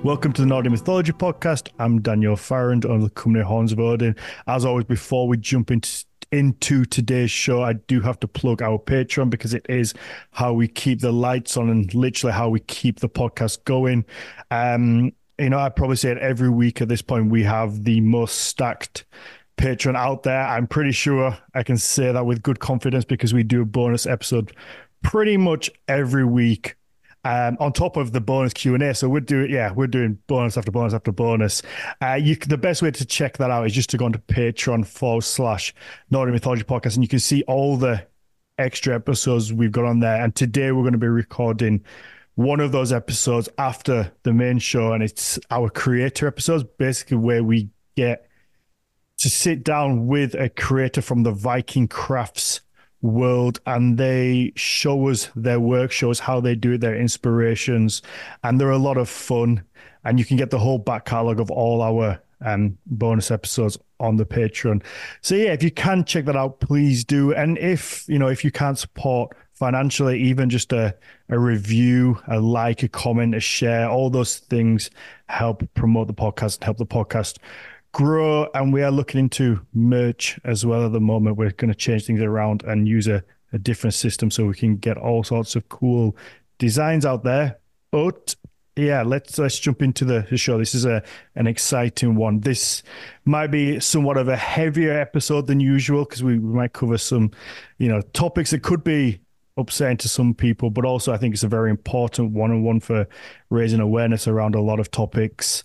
Welcome to the Nordic Mythology Podcast. I'm Daniel Farrand of the company Horns of Odin. As always, before we jump into today's show, I do have to plug our Patreon because it is how we keep the lights on and literally how we keep the podcast going. I probably say it every week at this point, we have the most stacked Patreon out there. I'm pretty sure I can say that with good confidence because we do a bonus episode pretty much every week. On top of the bonus Q&A. So we're doing bonus after bonus after bonus. The best way to check that out is just to go onto Patreon/Nordic Mythology Podcast, and you can see all the extra episodes we've got on there. And today we're going to be recording one of those episodes after the main show, and it's our creator episodes, basically where we get to sit down with a creator from the Viking crafts world, and they show us their work, show us how they do it, their inspirations, and they're a lot of fun. And you can get the whole back catalog of all our bonus episodes on the Patreon. So yeah, if you can check that out, please do. And if you can't support financially, even just a review, a like, a comment, a share, all those things help promote the podcast and help the podcast grow. And we are looking into merch as well at the moment. We're going to change things around and use a different system so we can get all sorts of cool designs out there. But yeah, let's jump into the show. This is an exciting one. This might be somewhat of a heavier episode than usual because we might cover some topics that could be upsetting to some people, but also I think it's a very important one-on-one for raising awareness around a lot of topics.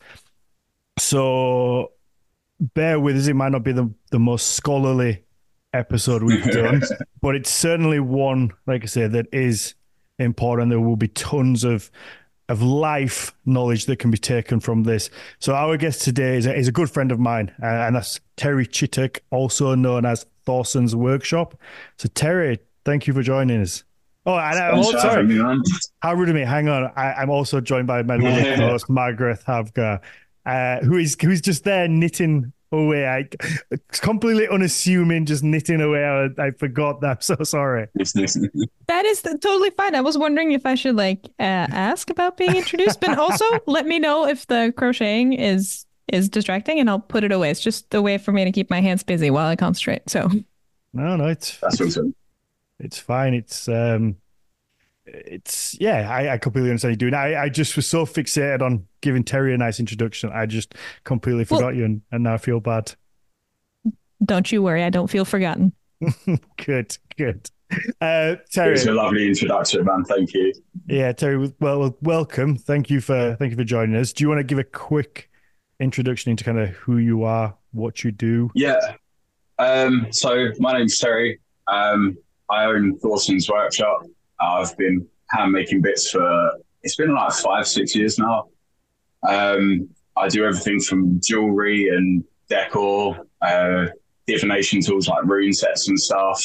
So bear with us. It might not be the most scholarly episode we've done, but it's certainly one, like I said, that is important. There will be tons of life knowledge that can be taken from this. So our guest today is a good friend of mine, and that's Terry Chittock, also known as Thorsten's Workshop. So Terry, thank you for joining us. Oh, and I'm also sorry. How rude of me. Hang on. I'm also joined by my lovely co-host, Margaret Havgar, who's just there knitting away. It's completely unassuming, just knitting away. I forgot that. I'm so sorry. That is totally fine. I was wondering if I should ask about being introduced, but also let me know if the crocheting is distracting, and I'll put it away. It's just a way for me to keep my hands busy while I concentrate. So no, that's awesome. It's fine. I completely understand you doing. I just was so fixated on giving Terry a nice introduction. I just completely forgot you, and now I feel bad. Don't you worry. I don't feel forgotten. Good. Terry, it was a lovely introduction, man. Thank you. Yeah, Terry. Well, welcome. Thank you for joining us. Do you want to give a quick introduction into kind of who you are, what you do? Yeah. So my name's Terry. I own Thorsten's Workshop. I've been hand making bits it's been like 5-6 years now. I do everything from jewelry and decor, divination tools like rune sets and stuff,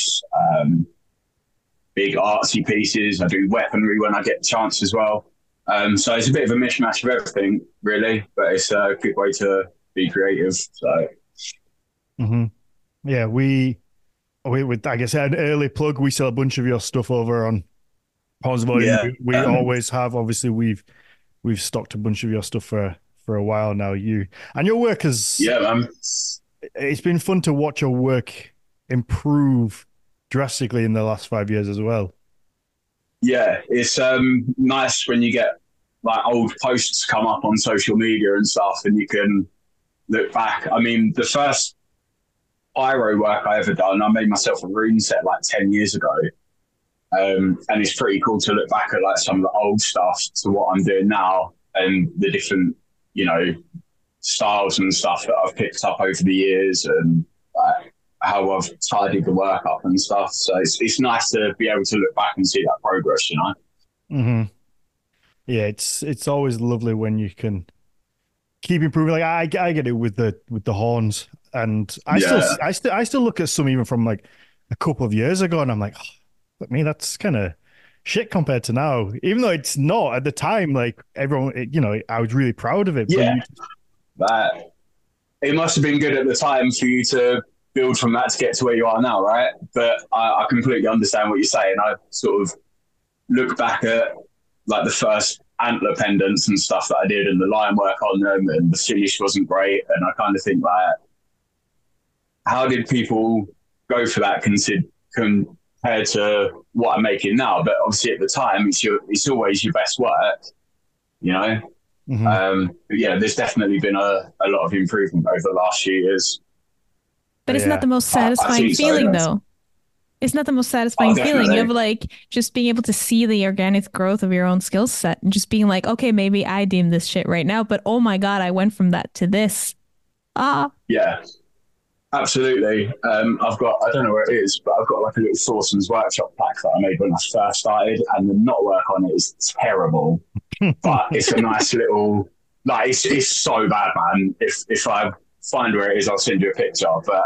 big artsy pieces. I do weaponry when I get the chance as well. So it's a bit of a mishmash of everything, really, but it's a good way to be creative. So, yeah, we I guess an early plug. We sell a bunch of your stuff over on Horns of Odin. Yeah. We always have. Obviously, we've stocked a bunch of your stuff for a while now. You and your work has. Yeah, man. It's been fun to watch your work improve drastically in the last 5 years as well. Yeah, it's nice when you get like old posts come up on social media and stuff, and you can look back. I mean, the first Pyro work I ever done, I made myself a rune set like 10 years ago. And it's pretty cool to look back at like some of the old stuff to what I'm doing now and the different, styles and stuff that I've picked up over the years and how I've tidied the work up and stuff. So it's nice to be able to look back and see that progress, Mm-hmm. Yeah, it's always lovely when you can keep improving. Like I get it with the horns, and I still look at some even from like a couple of years ago, and I'm like, look me, that's kind of shit compared to now. Even though it's not at the time, like everyone, I was really proud of it. Yeah, but it must have been good at the time for you to build from that to get to where you are now, right? But I completely understand what you're saying. I sort of look back at like the first antler pendants and stuff that I did, and the line work on them, and the finish wasn't great. And I kind of think like, how did people go for that compared to what I'm making now? But obviously at the time, it's always your best work, you know. But yeah, there's definitely been a lot of improvement over the last few years. But it's not the most satisfying feeling, though. It's not the most satisfying feeling of like just being able to see the organic growth of your own skill set and just being like, okay, maybe I deem this shit right now, but oh my God, I went from that to this. Yeah, absolutely. I don't know where it is, but I've got like a little Thorson's Workshop pack that I made when I first started, and the knot work on it is terrible, but it's a nice little, like, it's so bad, man. If I find where it is, I'll send you a picture, but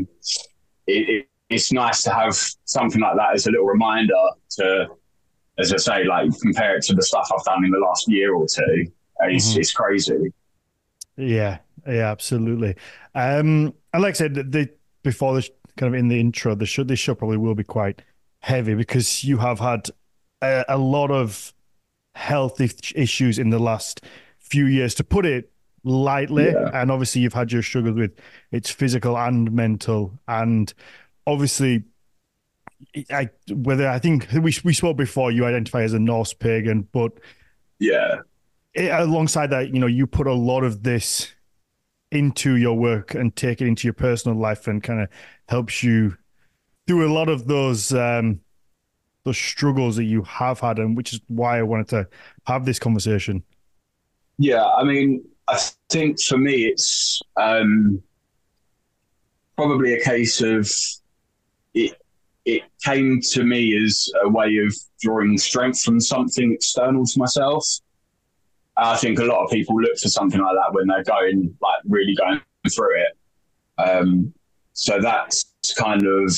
it's nice to have something like that as a little reminder to, as I say, like, compare it to the stuff I've done in the last year or two. It's crazy. Yeah, absolutely. And like I said, before this, kind of in the intro, this show probably will be quite heavy because you have had a lot of health issues in the last few years, to put it lightly. Yeah. And obviously you've had your struggles with it's physical and mental, and obviously I think we spoke before, you identify as a Norse pagan, but yeah, alongside that, you know, you put a lot of this into your work and take it into your personal life, and kind of helps you through a lot of those struggles that you have had, and which is why I wanted to have this conversation. Yeah, I mean, I think for me it's probably a case of it came to me as a way of drawing strength from something external to myself. I think a lot of people look for something like that when they're really going through it. So that's kind of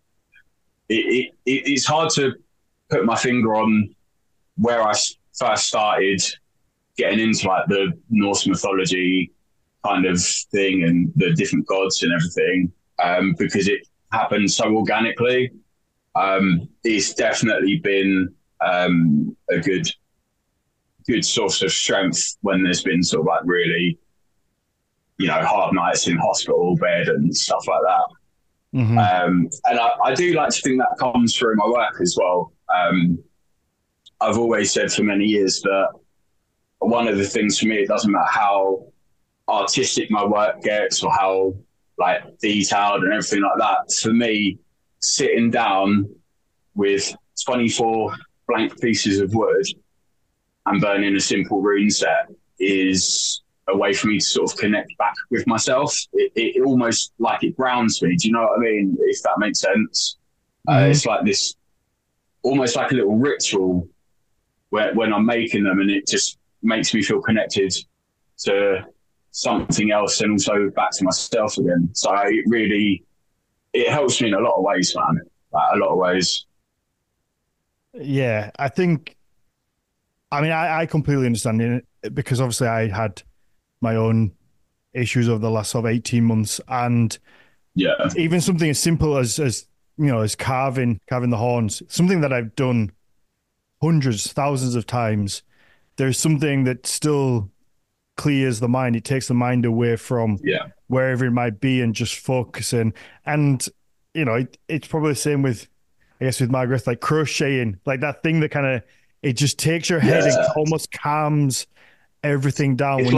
it's hard to put my finger on where I first started getting into like the Norse mythology kind of thing and the different gods and everything, because it happened so organically. It's definitely been a good source of strength when there's been sort of like really, you know, hard nights in hospital bed and stuff like that. And I do like to think that comes through my work as well. I've always said for many years that one of the things for me, it doesn't matter how artistic my work gets or how like detailed and everything like that. For me, sitting down with 24 blank pieces of wood and burning a simple rune set is a way for me to sort of connect back with myself. It almost like it grounds me. Do you know what I mean? If that makes sense. It's like this, almost like a little ritual when I'm making them, and it just makes me feel connected to something else and also back to myself again. So it helps me in a lot of ways, man. Like, a lot of ways. Yeah, I think, I mean, I completely understand it, because obviously I had my own issues over the last sort of 18 months, and yeah, even something as simple as you know, as carving the horns, something that I've done hundreds, thousands of times. There's something that still clears the mind. It takes the mind away from wherever it might be and just focusing. And, you know, it's probably the same with, I guess, with Margaret, like crocheting, like that thing that kind of, it just takes your head and almost calms everything down. It's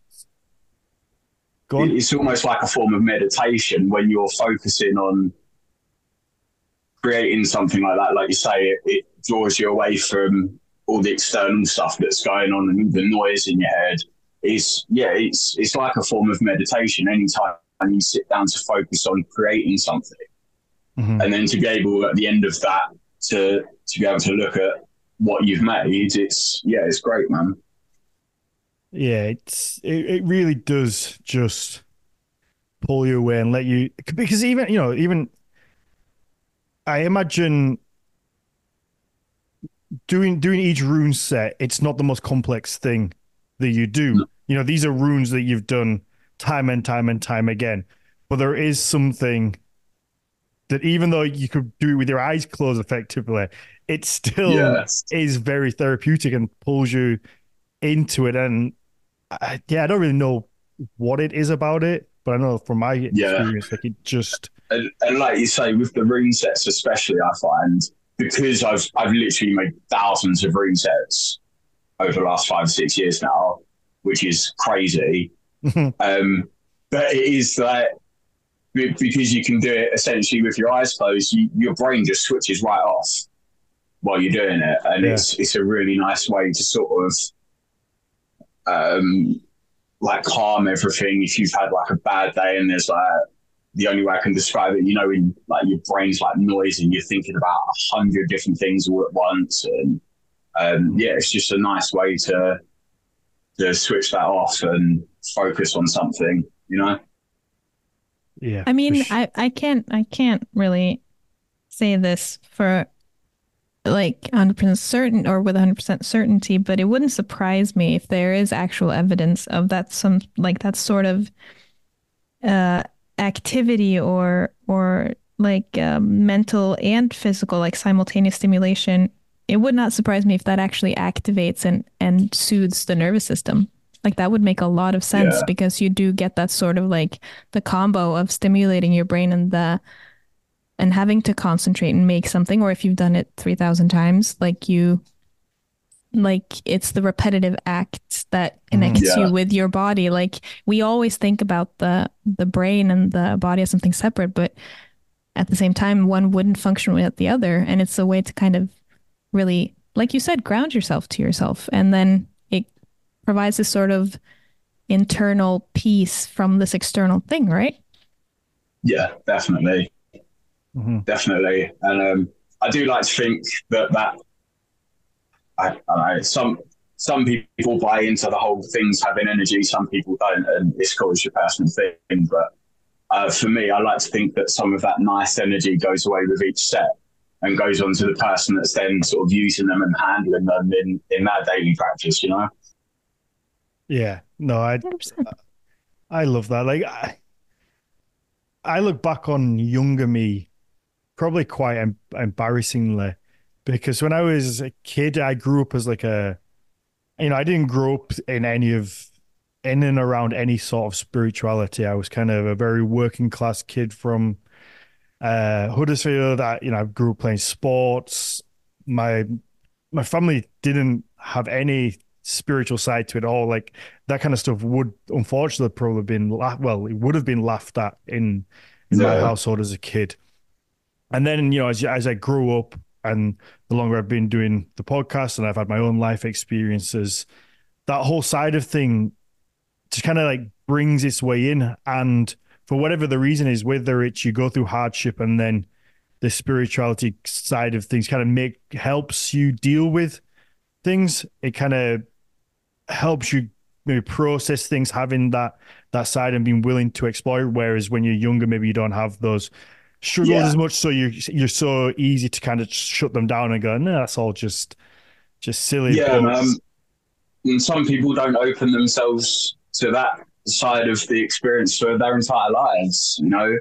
it's almost like a form of meditation when you're focusing on creating something like that. Like you say, it draws you away from all the external stuff that's going on and the noise in your head. It's like a form of meditation. Anytime you sit down to focus on creating something, and then to be able at the end of that to be able to look at what you've made, it's great, man. Yeah, it really does just pull you away and let you, because even I imagine doing each rune set, it's not the most complex thing that you do. No. You know, these are runes that you've done time and time and time again. But there is something that, even though you could do it with your eyes closed effectively, it still is very therapeutic and pulls you into it, and yeah, I don't really know what it is about it, but I know from my Yeah. experience, like it just And like you say, with the rune sets especially, I find because I've literally made thousands of rune sets over the last 5 or 6 years now, which is crazy. But it is like because you can do it essentially with your eyes closed, your brain just switches right off while you're doing it, and Yeah. it's a really nice way to sort of like calm everything if you've had like a bad day and there's like the only way I can describe it, in like your brain's like noisy and you're thinking about 100 different things all at once, and yeah, it's just a nice way to switch that off and focus on something, yeah. I mean, for I can't really say this for like 100% certain or with 100% certainty, but it wouldn't surprise me if there is actual evidence of that that sort of uh activity or like mental and physical like simultaneous stimulation. It would not surprise me if that actually activates and soothes the nervous system. Like that would make a lot of sense Yeah, because you do get that sort of like the combo of stimulating your brain and having to concentrate and make something, or if you've done it 3,000 times, like it's the repetitive acts that connects yeah, you with your body. Like we always think about the brain and the body as something separate, but at the same time, one wouldn't function without the other. And it's a way to kind of really, like you said, ground yourself to yourself. And then it provides this sort of internal peace from this external thing, right? yeah, definitely, Mhm. definitely. And I do like to think that I don't know, some people buy into the whole things having energy, some people don't, and it's called your personal thing. But for me, I like to think that some of that nice energy goes away with each set and goes on to the person that's then sort of using them and handling them in their daily practice, Yeah. No, 100%. I love that. Like I look back on younger me probably quite embarrassingly because when I was a kid, I grew up as like I didn't grow up in and around any sort of spirituality. I was kind of a very working class kid from Huddersfield. I grew up playing sports. My my family didn't have any spiritual side to it all. Like that kind of stuff would unfortunately probably been it would have been laughed at in my Yeah, household as a kid. And then as I grew up and the longer I've been doing the podcast and I've had my own life experiences, that whole side of thing just kind of like brings its way in. And for whatever the reason is, whether it's you go through hardship and then the spirituality side of things kind of helps you deal with things, it kind of helps you maybe process things, having that side and being willing to explore it. Whereas when you're younger, maybe you don't have those struggles yeah, as much, so you're so easy to kind of shut them down and go, no, that's all just silly. yeah. But And some people don't open themselves to that side of the experience for their entire lives.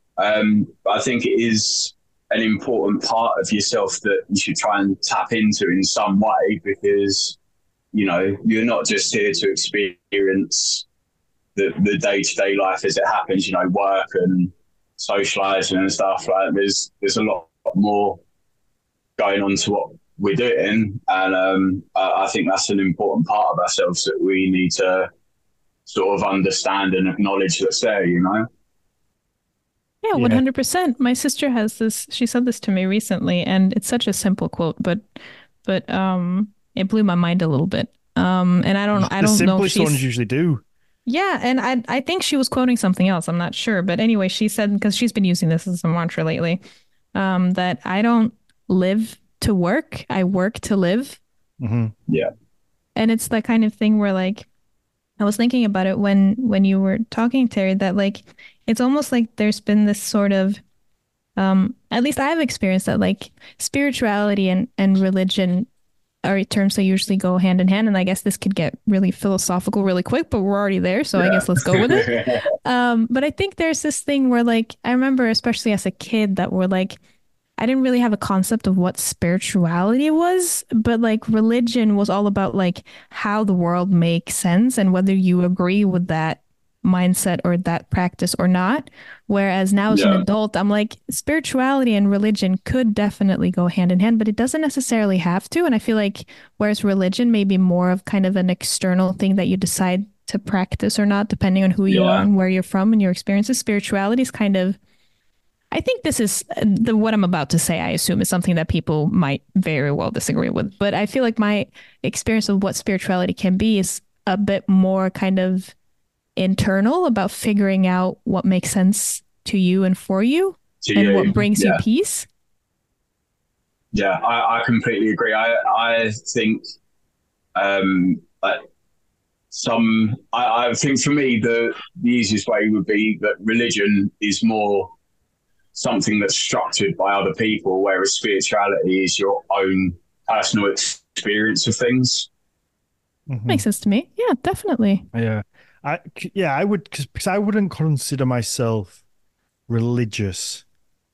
I think it is an important part of yourself that you should try and tap into in some way because you're not just here to experience the day-to-day life as it happens, work and socializing and stuff. Like there's a lot more going on to what we're doing, and I think that's an important part of ourselves that we need to sort of understand and acknowledge that's there. Yeah, yeah, 100%. My sister has this, she said this to me recently, and it's such a simple quote, but it blew my mind a little bit. And I the don't know if simplest ones she's usually do. yeah, and I think she was quoting something else. I'm not sure, but anyway, she said because she's been using this as a mantra lately, that I don't live to work, I work to live. Hmm. Yeah, And it's the kind of thing where like I was thinking about it when you were talking, Terry, that like it's almost like there's been this sort of at least I've experienced that like spirituality and religion are terms that usually go hand in hand. And I guess this could get really philosophical really quick, but we're already there. So I guess let's go with it. yeah, But I think there's this thing where like I remember especially as a kid that we're like I didn't really have a concept of what spirituality was, but like religion was all about like how the world makes sense and whether you agree with that mindset or that practice or not. Whereas now as an Yeah. adult, I'm like spirituality and religion could definitely go hand in hand, but it doesn't necessarily have to. And I feel like whereas religion may be more of kind of an external thing that you decide to practice or not, depending on who you are Yeah. and where you're from and your experiences, spirituality is kind of I think this is the what I'm about to say, I assume, is something that people might very well disagree with. But I feel like my experience of what spirituality can be is a bit more kind of internal about figuring out what makes sense to you and for you To and what you. brings you Yeah. peace. Yeah. I completely agree. I think like I think for me the easiest way would be that religion is more something that's structured by other people, whereas spirituality is your own personal experience of things. Mhm. Makes sense to me. Yeah, definitely. Yeah. I would, because I wouldn't consider myself religious.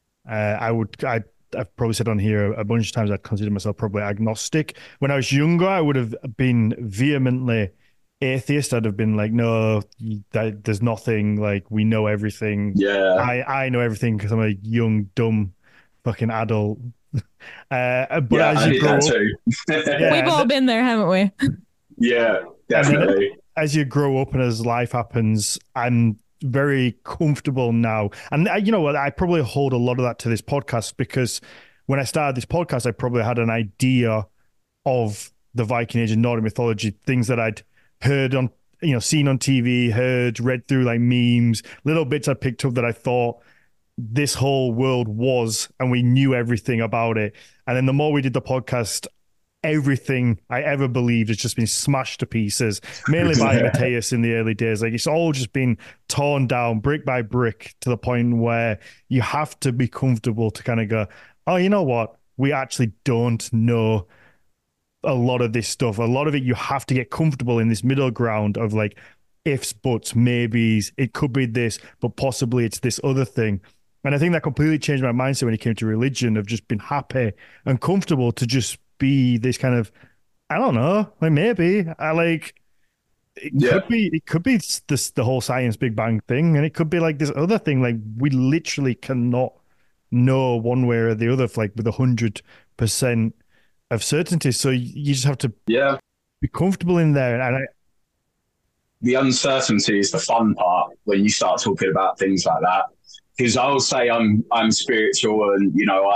I've probably said on here a bunch of times I'd consider myself probably agnostic. When I was younger, I would have been vehemently atheist. I'd have been like, no, there's nothing. Like we know everything. Yeah. I know everything because I'm a young, dumb, fucking adult. But Yeah, as I you did that grow up, too. We've yeah, all been there, haven't we? Yeah, and then definitely. as you grow up and as life happens, I'm very comfortable now. And you know what? I probably hold a lot of that to this podcast because when I started this podcast, I probably had an idea of the Viking Age and Nordic mythology, things that I'd heard on, seen on TV, heard, read through like memes, little bits I picked up that I thought this whole world was, and we knew everything about it. And then the more we did the podcast, everything I ever believed has just been smashed to pieces, mainly by Mateus in the early days. Like it's all just been torn down brick by brick to the point where you have to be comfortable to kind of go, oh, you know what? We actually don't know a lot of this stuff. A lot of it, you have to get comfortable in this middle ground of like ifs, buts, maybes. It could be this, but possibly it's this other thing. And I think that completely changed my mindset when it came to religion of just being happy and comfortable to just be this kind of, I don't know, like maybe I like Yeah. it could be this the whole science Big Bang thing, and it could be like this other thing. Like we literally cannot know one way or the other, like with 100% of certainty. So you just have to Yeah. be comfortable in there. And The uncertainty is the fun part when you start talking about things like that. Because I'll say I'm spiritual, and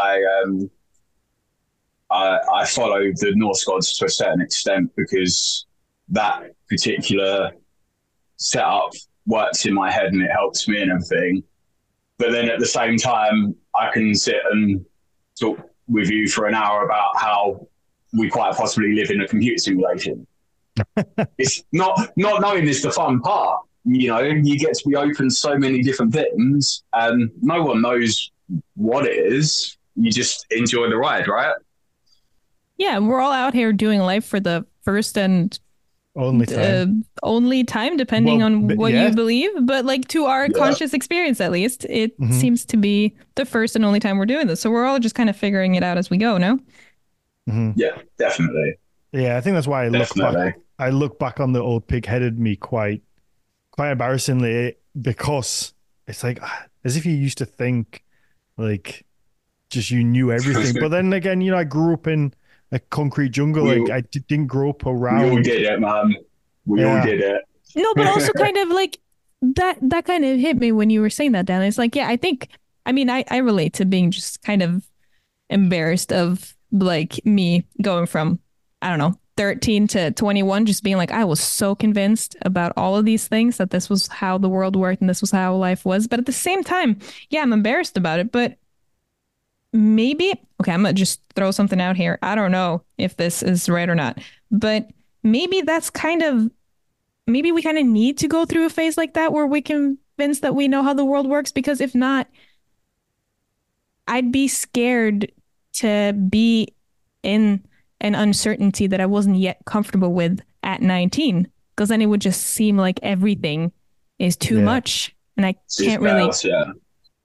I follow the Norse gods to a certain extent because that particular setup works in my head and it helps me and everything. But then at the same time, I can sit and talk with you for an hour about how we quite possibly live in a computer simulation. It's not knowing is the fun part. You know, you get to be open to so many different things, and no one knows what it is. You just enjoy the ride, right? Yeah, we're all out here doing life for the first and only time. only time, depending Well, on what yeah. you believe. But like to our Yeah. conscious experience, at least, it Mhm. seems to be the first and only time we're doing this. So we're all just kind of figuring it out as we go, no? Mhm. Yeah, definitely, Yeah, I think that's why definitely. I look back on the old pig-headed me quite embarrassingly because it's like as if you used to think like just you knew everything. But then again, I grew up in a concrete jungle. we Like I didn't grow up we all around. did it, man. We all Yeah. did it. No, but also kind of like that kind of hit me when you were saying that, Dan. It's like, yeah, I relate to being just kind of embarrassed of like me going from, I don't know, 13 to 21, just being like, I was so convinced about all of these things that this was how the world worked and this was how life was. But at the same time, yeah, I'm embarrassed about it. But maybe, okay, I'm going to just throw something out here. I don't know if this is right or not, but maybe maybe we kind of need to go through a phase like that where we convince that we know how the world works, because if not, I'd be scared to be in an uncertainty that I wasn't yet comfortable with at 19, because then it would just seem like everything is too Yeah. much and I It's can't really chaos, yeah.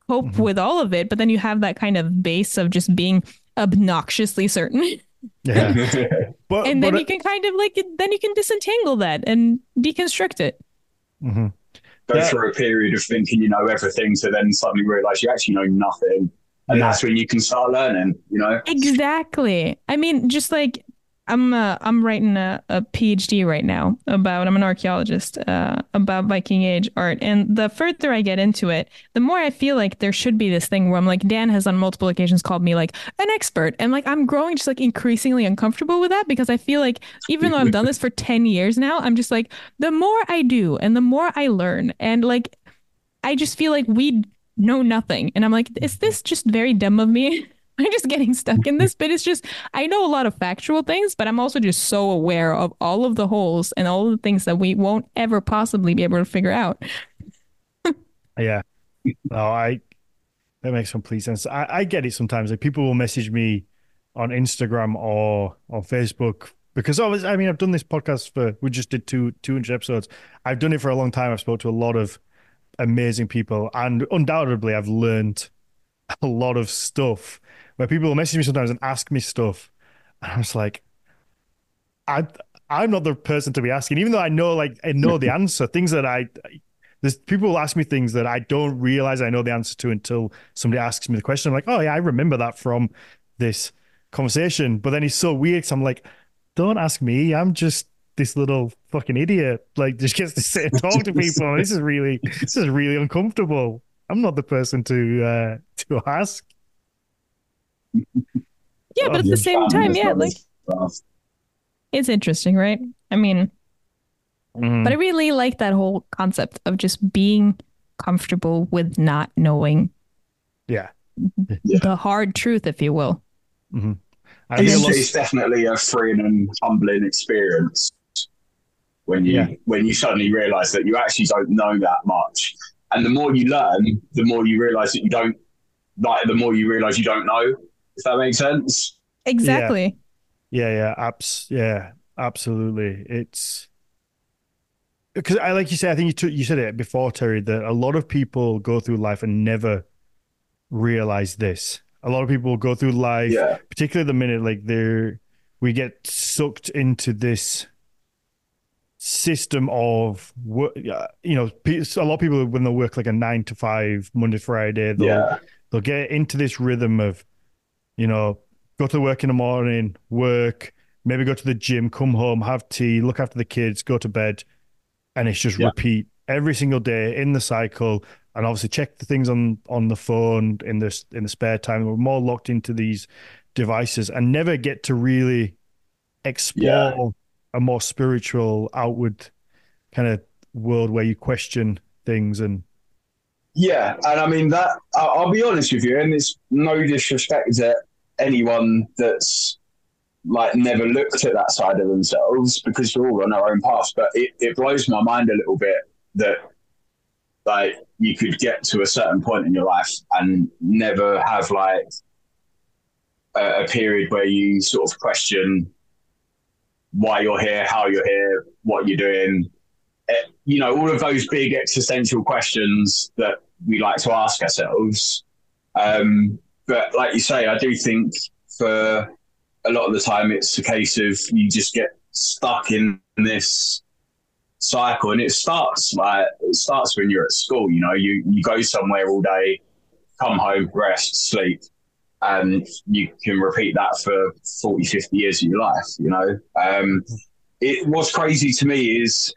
cope with all of it, but then you have that kind of base of just being obnoxiously certain. Yeah. And then you can kind of like, then you can disentangle that and deconstruct it. Go through a period of thinking you know everything to then suddenly realize you actually know nothing. And that's when you can start learning, you know? Exactly. I mean, just like I'm writing a PhD right now about, I'm an archaeologist, about Viking Age art. And the further I get into it, the more I feel like there should be this thing where I'm like, Dan has on multiple occasions called me like an expert. And like, I'm growing just like increasingly uncomfortable with that, because I feel like even though I've done this for 10 years now, I'm just like, the more I do and the more I learn, and like, I just feel like we know nothing. And I'm like, is this just very dumb of me? I'm just getting stuck in this, but it's just, I know a lot of factual things, but I'm also just so aware of all of the holes and all of the things that we won't ever possibly be able to figure out. Yeah. No, that makes complete sense. I get it sometimes. Like, people will message me on Instagram or on Facebook, because I mean, I've done this podcast we just did 200 episodes. I've done it for a long time. I've spoke to a lot of amazing people, and undoubtedly I've learned a lot of stuff, where people will message me sometimes and ask me stuff, and I'm just like, I'm not the person to be asking, even though I know the answer. Things that there's people will ask me things that I don't realize I know the answer to until somebody asks me the question. I'm like, oh yeah, I remember that from this conversation. But then it's so weird, so I'm like, don't ask me. I'm just this little fucking idiot, like, just gets to sit and talk to people. This is really uncomfortable. I'm not the person to ask. Yeah, but at the same time, yeah, like, it's interesting, right? I mean, but I really like that whole concept of just being comfortable with not knowing. Yeah. The hard truth, if you will. It's definitely a freeing and humbling experience when you suddenly realize that you actually don't know that much. And the more you learn, the more you realize that you don't, like, the more you realize you don't know, if that makes sense. Exactly. Yeah, absolutely. It's because like you said, I think you said it before, Terry, that a lot of people go through life and never realize this. A lot of people go through life, particularly the minute like we get sucked into this system of work. You know, a lot of people, when they work like a 9 to 5 Monday to Friday, they'll get into this rhythm of, you know, go to work in the morning, work, maybe go to the gym, come home, have tea, look after the kids, go to bed, and it's just repeat every single day in the cycle. And obviously check the things on the phone in the spare time. We're more locked into these devices and never get to really explore a more spiritual, outward kind of world where you question things. And and I mean that, I'll be honest with you, and it's no disrespect to anyone that's like never looked at that side of themselves, because we're all on our own paths, but it blows my mind a little bit that like you could get to a certain point in your life and never have like a period where you sort of question why you're here, how you're here, what you're doing. You know, all of those big existential questions that we like to ask ourselves. But like you say, I do think for a lot of the time it's a case of you just get stuck in this cycle, and it starts when you're at school. You know, you go somewhere all day, come home, rest, sleep, and you can repeat that for 40, 50 years of your life, you know. What's crazy to me is,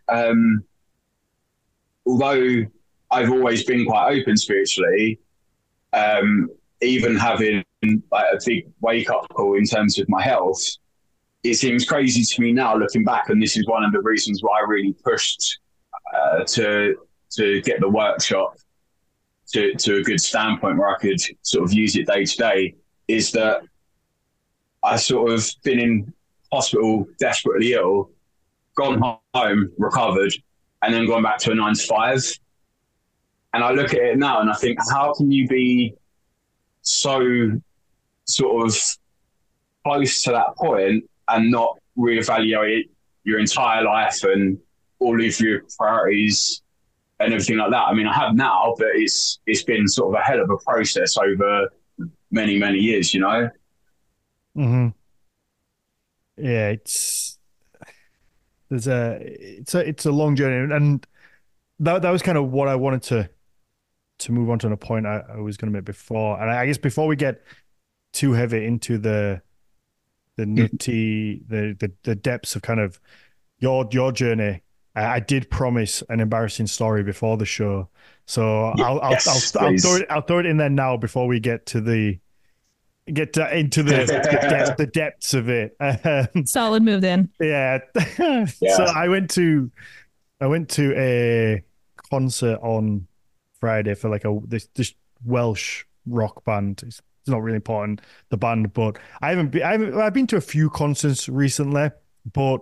although I've always been quite open spiritually, even having like a big wake up call in terms of my health, it seems crazy to me now looking back, and this is one of the reasons why I really pushed to get the workshop to a good standpoint where I could sort of use it day to day, is that I sort of been in hospital desperately ill, gone home, recovered, and then gone back to a 9 to 5. And I look at it now and I think, how can you be so sort of close to that point and not reevaluate your entire life and all of your priorities and everything like that. I mean, I have now, but it's been sort of a hell of a process over many years, you know. Mm-hmm. Yeah, it's a long journey, and that was kind of what I wanted to move on to a point I was going to make before, and I guess before we get too heavy into the nitty the depths of kind of your journey. I did promise an embarrassing story before the show, so I'll throw it in there now before we get to into the depths of it. Solid move then. Yeah. Yeah. So I went to a concert on Friday for like this Welsh rock band. It's not really important, the band, but I've been to a few concerts recently, but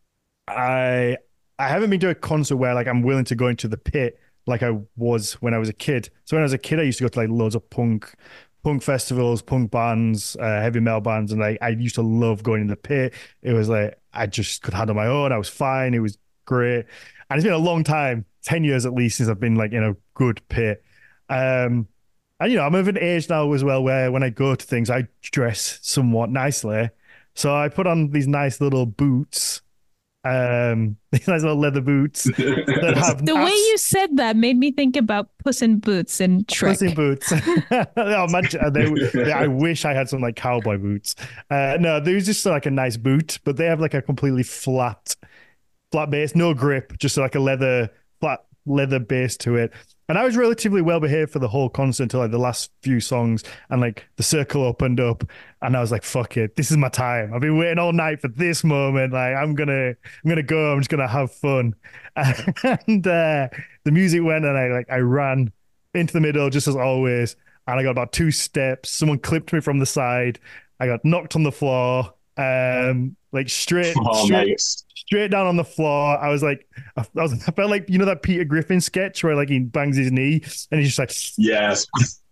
I haven't been to a concert where like I'm willing to go into the pit like I was when I was a kid. So when I was a kid, I used to go to like loads of punk festivals, punk bands, heavy metal bands, and like I used to love going in the pit. It was like I just could handle my own. I was fine. It was great. And it's been a long time, 10 years at least, since I've been like in a good pit. And I'm of an age now as well where when I go to things, I dress somewhat nicely. So I put on these nice little boots, these nice little leather boots that have The way you said that made me think about Puss in Boots and Shrek. Puss in Boots. Oh, I wish I had some like cowboy boots. No, there's just like a nice boot, but they have like a completely flat base, no grip, just like a flat leather base to it. And I was relatively well behaved for the whole concert until like the last few songs, and like the circle opened up, and I was like, "Fuck it, this is my time. I've been waiting all night for this moment. Like, I'm gonna go. I'm just gonna have fun." And the music went, and I ran into the middle just as always, and I got about 2 steps. Someone clipped me from the side. I got knocked on the floor. Like straight down on the floor. I was like, I felt like, you know, that Peter Griffin sketch where like he bangs his knee and he's just like, yes.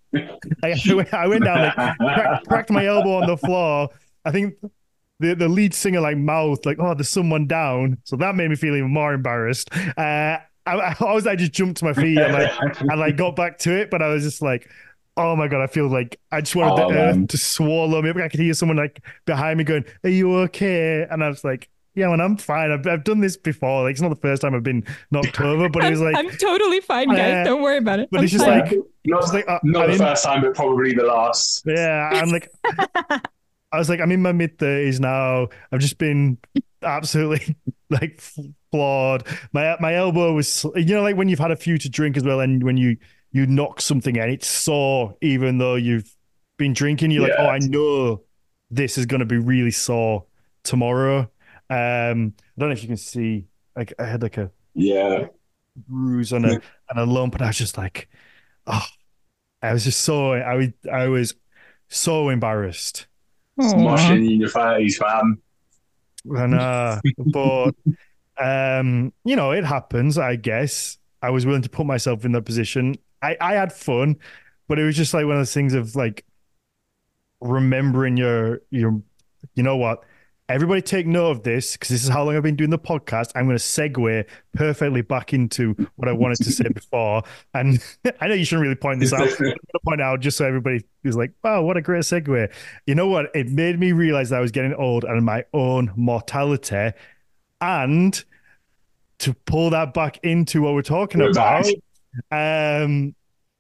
I went down, like cracked my elbow on the floor. I think the lead singer like mouthed like, "Oh, there's someone down," so that made me feel even more embarrassed. I just jumped to my feet and like got back to it, but I was just like, oh my God, I feel like I just wanted the earth to swallow me. I could hear someone like behind me going, "Are you okay?" And I was like, "Yeah, man, I'm fine. I've done this before. Like, it's not the first time I've been knocked over, but it was like, I'm totally fine, guys. Don't worry about it. But it's just like, not the first time, but probably the last. Yeah, I'm like, I was like, I'm in my mid-30s now. I've just been absolutely like flawed. My elbow was, you know, like when you've had a few to drink as well, and when you knock something and it's sore, even though you've been drinking, you're like, "Oh, I know this is going to be really sore tomorrow." I don't know if you can see, like I had like a bruise and a lump, and I was just like, oh, I was so embarrassed. Smashing in your face, fam. And but you know, it happens, I guess. I was willing to put myself in that position. I had fun, but it was just like one of those things of like remembering your you know what? Everybody take note of this, because this is how long I've been doing the podcast. I'm going to segue perfectly back into what I wanted to say before. And I know you shouldn't really point this out. I'm going to point out just so everybody is like, wow, what a great segue. You know what? It made me realize that I was getting old and my own mortality. And to pull that back into what we're talking about, I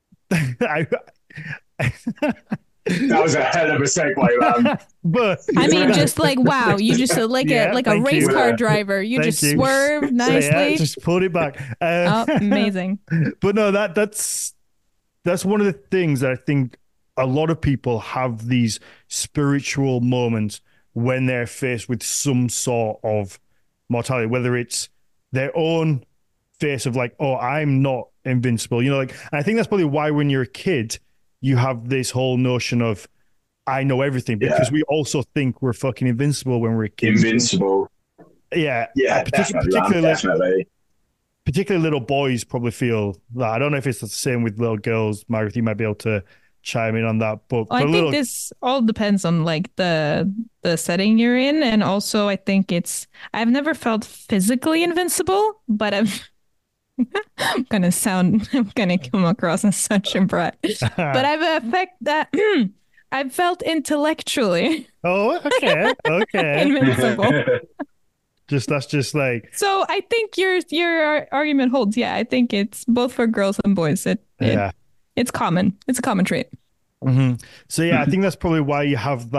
that was a hell of a segue, man. But I mean, just like, wow, you just like a race car driver. You just swerved nicely. So, yeah, just pulled it back. Amazing. But no, that's one of the things that I think a lot of people have, these spiritual moments when they're faced with some sort of mortality, whether it's their own face of like, "Oh, I'm not invincible," you know, like, and I think that's probably why when you're a kid, you have this whole notion of, "I know everything," because we also think we're fucking invincible when we're kids. Invincible. Yeah. Definitely. Particularly little boys probably feel that. I don't know if it's the same with little girls. Margaret, you might be able to chime in on that. But I think this all depends on like the setting you're in. And also I think I've never felt physically invincible, but I've I'm gonna come across as such a brat. But I've affect that I've felt intellectually Oh, okay, okay. invincible. That's just like, So I think your argument holds. Yeah, I think it's both for girls and boys. yeah. It's common. It's a common trait. So yeah, I think that's probably why you have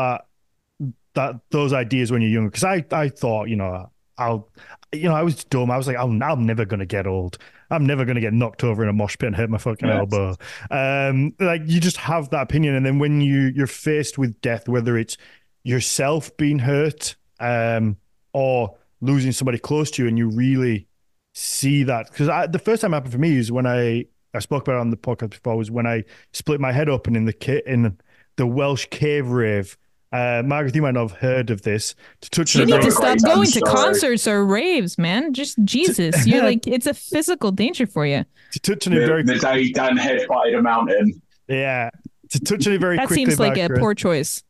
those ideas when you're younger. Because I thought, I was dumb. I was like, I'm never gonna get old. I'm never gonna get knocked over in a mosh pit and hurt my fucking elbow. Like you just have that opinion, and then when you're faced with death, whether it's yourself being hurt, or losing somebody close to you, and you really see that. Because the first time it happened for me is when I spoke about it on the podcast before, was when I split my head open in the Welsh cave rave. Margaret, you might not have heard of this. You need to stop going to concerts or raves, man. Just Jesus. You're like, it's a physical danger for you. To touch on it the day Dan headbutted a mountain. Yeah. To touch on it very quickly. That seems like a poor choice.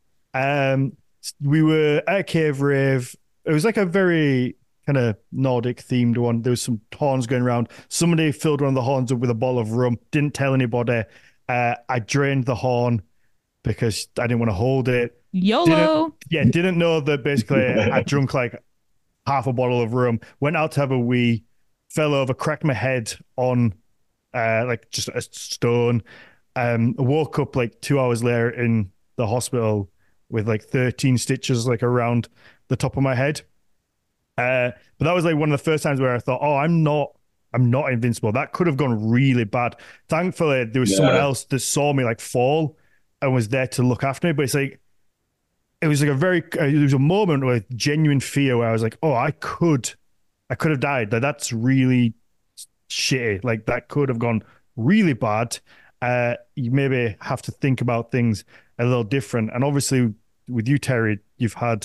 We were at a cave rave. It was like a very kind of Nordic themed one. There was some horns going around. Somebody filled one of the horns up with a bottle of rum. Didn't tell anybody. I drained the horn because I didn't want to hold it. YOLO. Didn't know that basically I drunk like half a bottle of rum, went out to have a wee, fell over, cracked my head on like just a stone. Woke up like 2 hours later in the hospital with like 13 stitches like around the top of my head. But that was like one of the first times where I thought, oh, I'm not invincible. That could have gone really bad. Thankfully, there was someone else that saw me like fall and was there to look after me. But it was like it was a moment with genuine fear where I was like, oh, I could have died. Like, that's really shitty. Like that could have gone really bad. You maybe have to think about things a little different. And obviously with you, Terry, you've had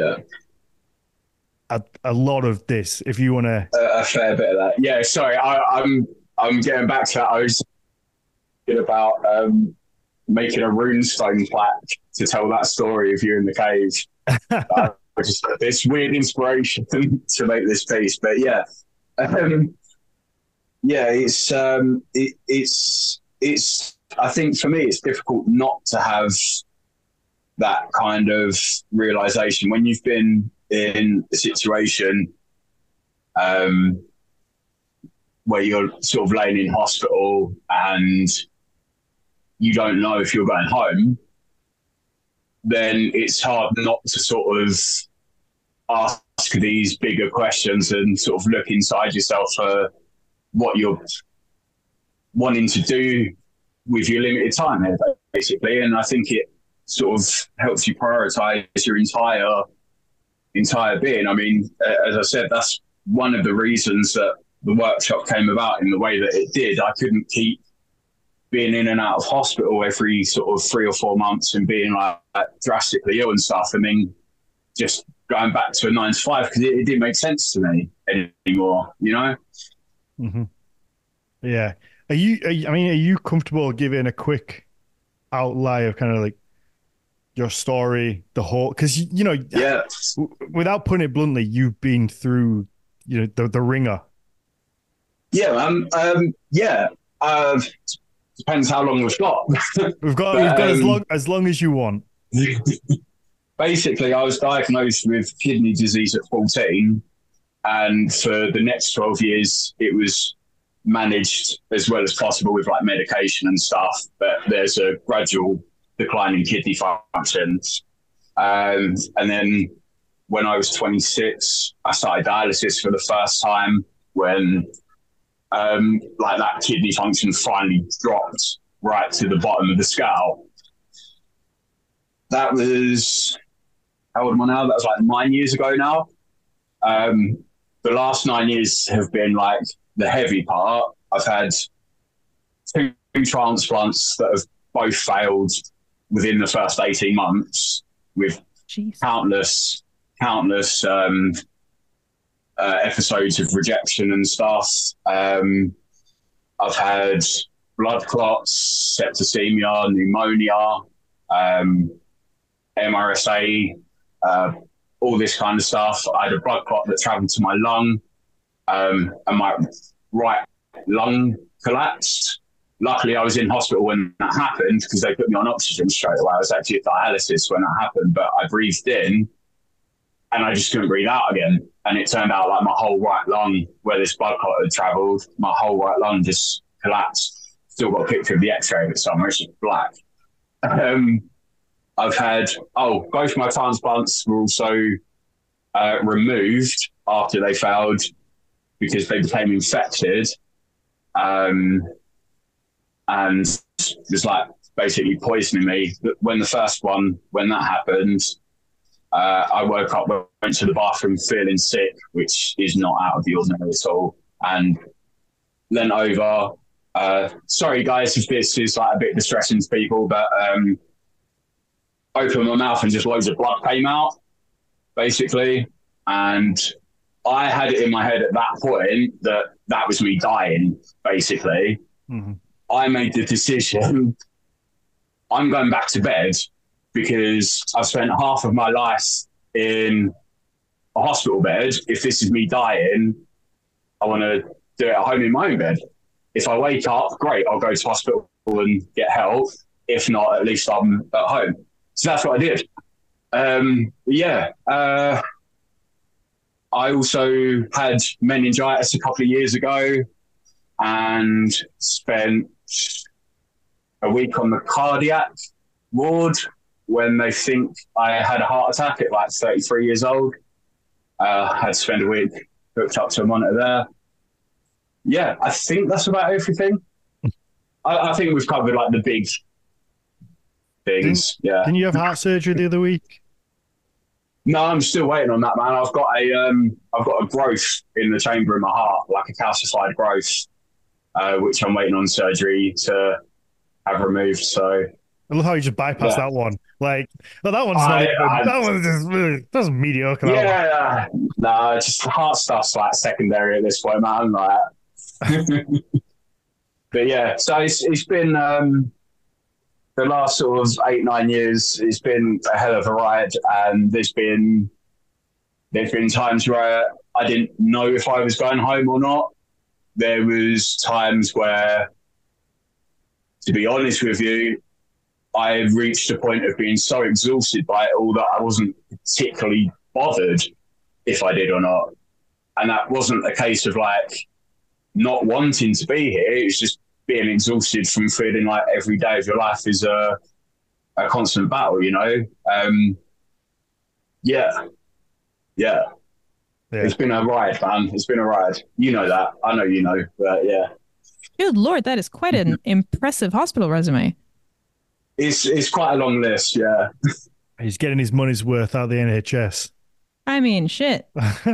a lot of this. If you want to, a fair bit of that. Yeah. Sorry, I'm getting back to that. I was thinking about making a runestone plaque to tell that story of you in the cave. Just this weird inspiration to make this piece, but it's I think for me it's difficult not to have that kind of realization when you've been in a situation where you're sort of laying in hospital and you don't know if you're going home. Then it's hard not to sort of ask these bigger questions and sort of look inside yourself for what you're wanting to do with your limited time here, basically. And I think it sort of helps you prioritize your entire being. I mean, as I said, that's one of the reasons that the workshop came about in the way that it did. I couldn't keep being in and out of hospital every sort of 3 or 4 months and being like drastically ill and stuff, and then just going back to a 9 to 5 because it didn't make sense to me anymore, you know? Mm-hmm. Yeah. Are you comfortable giving a quick outline of kind of like your story, the whole, because without putting it bluntly, you've been through, the ringer. Depends how long we've got. we've got as long as you want. Basically, I was diagnosed with kidney disease at 14, and for the next 12 years, it was managed as well as possible with like medication and stuff. But there's a gradual decline in kidney functions, and then when I was 26, I started dialysis for the first time when. Like that kidney function finally dropped right to the bottom of the scale. That was, how old am I now? That was like 9 years ago now. The last 9 years have been like the heavy part. I've had 2 transplants that have both failed within the first 18 months with countless episodes of rejection and stuff. I've had blood clots, septicemia, pneumonia, MRSA, all this kind of stuff. I had a blood clot that traveled to my lung, and my right lung collapsed. Luckily, I was in hospital when that happened because they put me on oxygen straight away. I was actually at dialysis when that happened, but I breathed in and I just couldn't breathe out again. And it turned out like my whole right lung, where this blood clot had travelled, my whole right lung just collapsed. Still got a picture of the X-ray of it somewhere. It's just black. I've had both my transplants were also removed after they failed because they became infected. And just like basically poisoning me. When that happened, I woke up, went to the bathroom feeling sick, which is not out of the ordinary at all, and leant over. Sorry guys if this is like a bit distressing to people, but opened my mouth and just loads of blood came out, basically. And I had it in my head at that point that was me dying, basically. Mm-hmm. I made the decision, I'm going back to bed because I've spent half of my life in a hospital bed. If this is me dying, I want to do it at home in my own bed. If I wake up, great, I'll go to hospital and get help. If not, at least I'm at home. So that's what I did. I also had meningitis a couple of years ago and spent a week on the cardiac ward when they think I had a heart attack at like 33 years old. I had to spend a week hooked up to a monitor there. Yeah, I think that's about everything. I think we've covered like the big things. Didn't you have heart surgery the other week? No, I'm still waiting on that, man. I've got a growth in the chamber of my heart, like a calcified growth, which I'm waiting on surgery to have removed. So I love how you just bypassed that one. Like, well, that one's not even. That one's just really, that's mediocre. Yeah, no, just heart stuff's like secondary at this point, man. Like, but yeah, so it's been the last sort of 8-9 years. It's been a hell of a ride, and there's been times where I didn't know if I was going home or not. There was times where, to be honest with you, I reached a point of being so exhausted by it all that I wasn't particularly bothered if I did or not. And that wasn't a case of like not wanting to be here. It was just being exhausted from feeling like every day of your life is a constant battle, you know? Yeah. It's been a ride, man. It's been a ride. You know that. I know you know, but yeah. Good Lord, that is quite an impressive hospital resume. It's quite a long list, yeah. He's getting his money's worth out of the NHS. I mean, shit.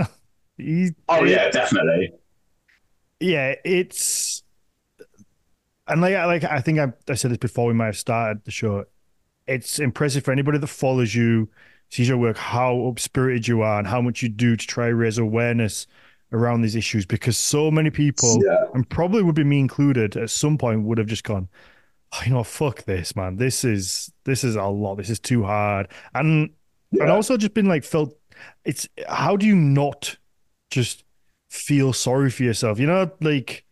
Yeah, definitely. Yeah, it's... And like I think I said this before we might have started the show. It's impressive for anybody that follows you, sees your work, how up-spirited you are and how much you do to try raise awareness around these issues, because so many people, and probably would be me included, at some point would have just gone, oh, you know, fuck this, man. This is a lot. This is too hard. And also just been like felt, it's, how do you not just feel sorry for yourself? You know, like,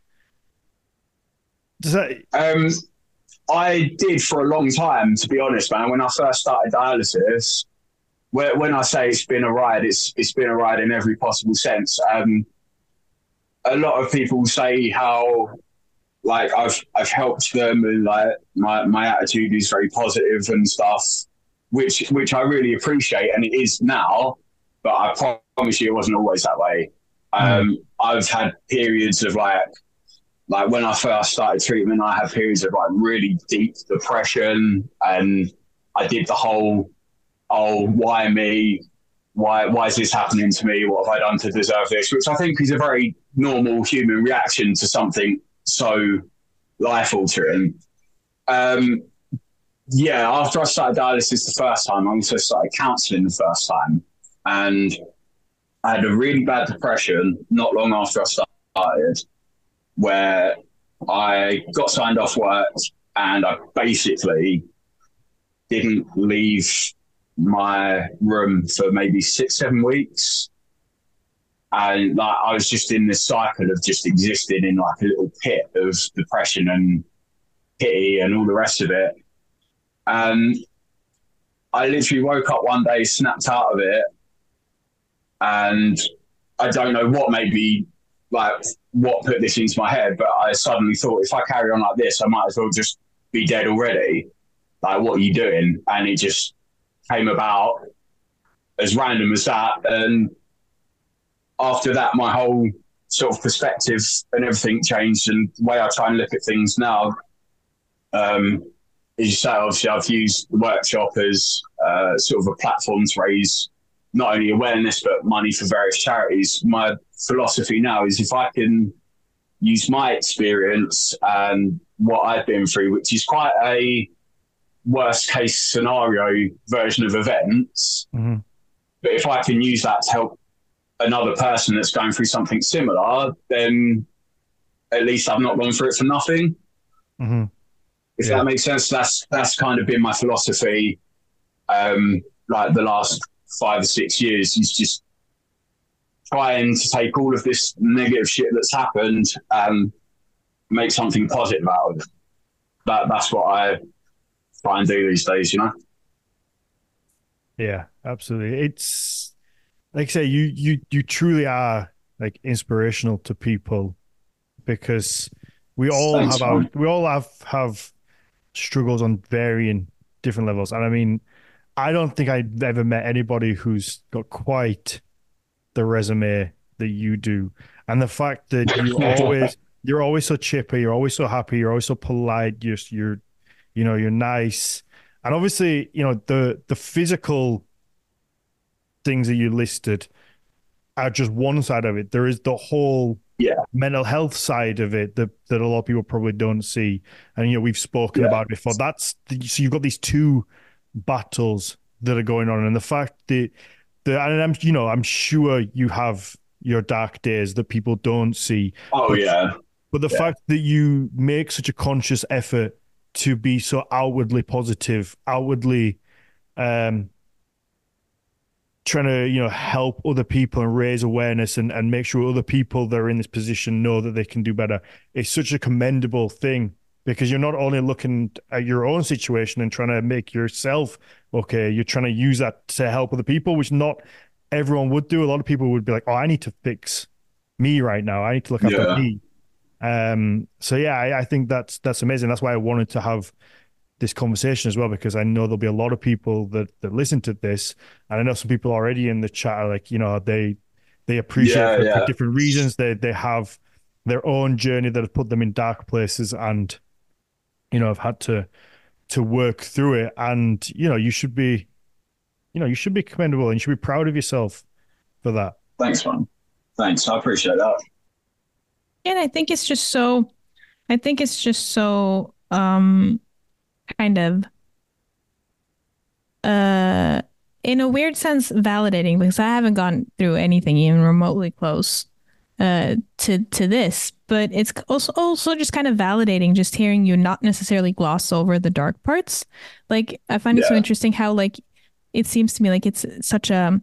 does that... I did for a long time, to be honest, man. When I first started dialysis, when I say it's been a ride, it's been a ride in every possible sense. A lot of people say how, like, I've helped them and like my attitude is very positive and stuff, which I really appreciate, and it is now. But I promise you, it wasn't always that way. I've had periods of like when I first started treatment, I had periods of like really deep depression, and I did the whole, oh, why me? Why is this happening to me? What have I done to deserve this? Which I think is a very normal human reaction to something so life-altering. After I started dialysis the first time, I also started counselling the first time. And I had a really bad depression not long after I started, where I got signed off work and I basically didn't leave my room for maybe 6-7 weeks. And like I was just in this cycle of just existing in like a little pit of depression and pity and all the rest of it. And I literally woke up one day, snapped out of it, and I don't know what made me, like, what put this into my head, but I suddenly thought, if I carry on like this, I might as well just be dead already. Like, what are you doing? And it just came about as random as that. And after that, my whole sort of perspective and everything changed. And the way I try and look at things now, as you say, obviously I've used the workshop as sort of a platform to raise not only awareness, but money for various charities. My philosophy now is if I can use my experience and what I've been through, which is quite a worst case scenario version of events, but if I can use that to help another person that's going through something similar, then at least I've not gone through it for nothing. If that makes sense. That's kind of been my philosophy, like the last 5 or 6 years, is just trying to take all of this negative shit that's happened and make something positive out of it. That's what I try and do these days, you know? Yeah, absolutely. It's like I say, you truly are like inspirational to people, because we all have struggles on varying different levels. And I mean, I don't think I've ever met anybody who's got quite the resume that you do. And the fact that you're always so chipper, you're always so happy, you're always so polite, you're nice. And obviously, the physical things that you listed are just one side of it. There is the whole mental health side of it that a lot of people probably don't see. And, we've spoken about it before. So you've got these two battles that are going on. And the fact that, and I'm sure you have your dark days that people don't see. But the fact that you make such a conscious effort to be so outwardly positive, outwardly trying to help other people and raise awareness and make sure other people that are in this position know that they can do better, it's such a commendable thing, because you're not only looking at your own situation and trying to make yourself okay, you're trying to use that to help other people, which not everyone would do. A lot of people would be like, oh, I need to fix me right now, I need to look after me. So I think that's amazing. That's why I wanted to have this conversation as well, because I know there'll be a lot of people that listen to this, and I know some people already in the chat are like, they appreciate it for different reasons. They have their own journey that has put them in dark places, and have had to work through it. And you should be commendable, and you should be proud of yourself for that. Thanks, man. Thanks, I appreciate that. And I think it's just so kind of in a weird sense validating, because I haven't gone through anything even remotely close to this, but it's also just kind of validating just hearing you not necessarily gloss over the dark parts. Like, I find it so interesting how, like, it seems to me like it's such a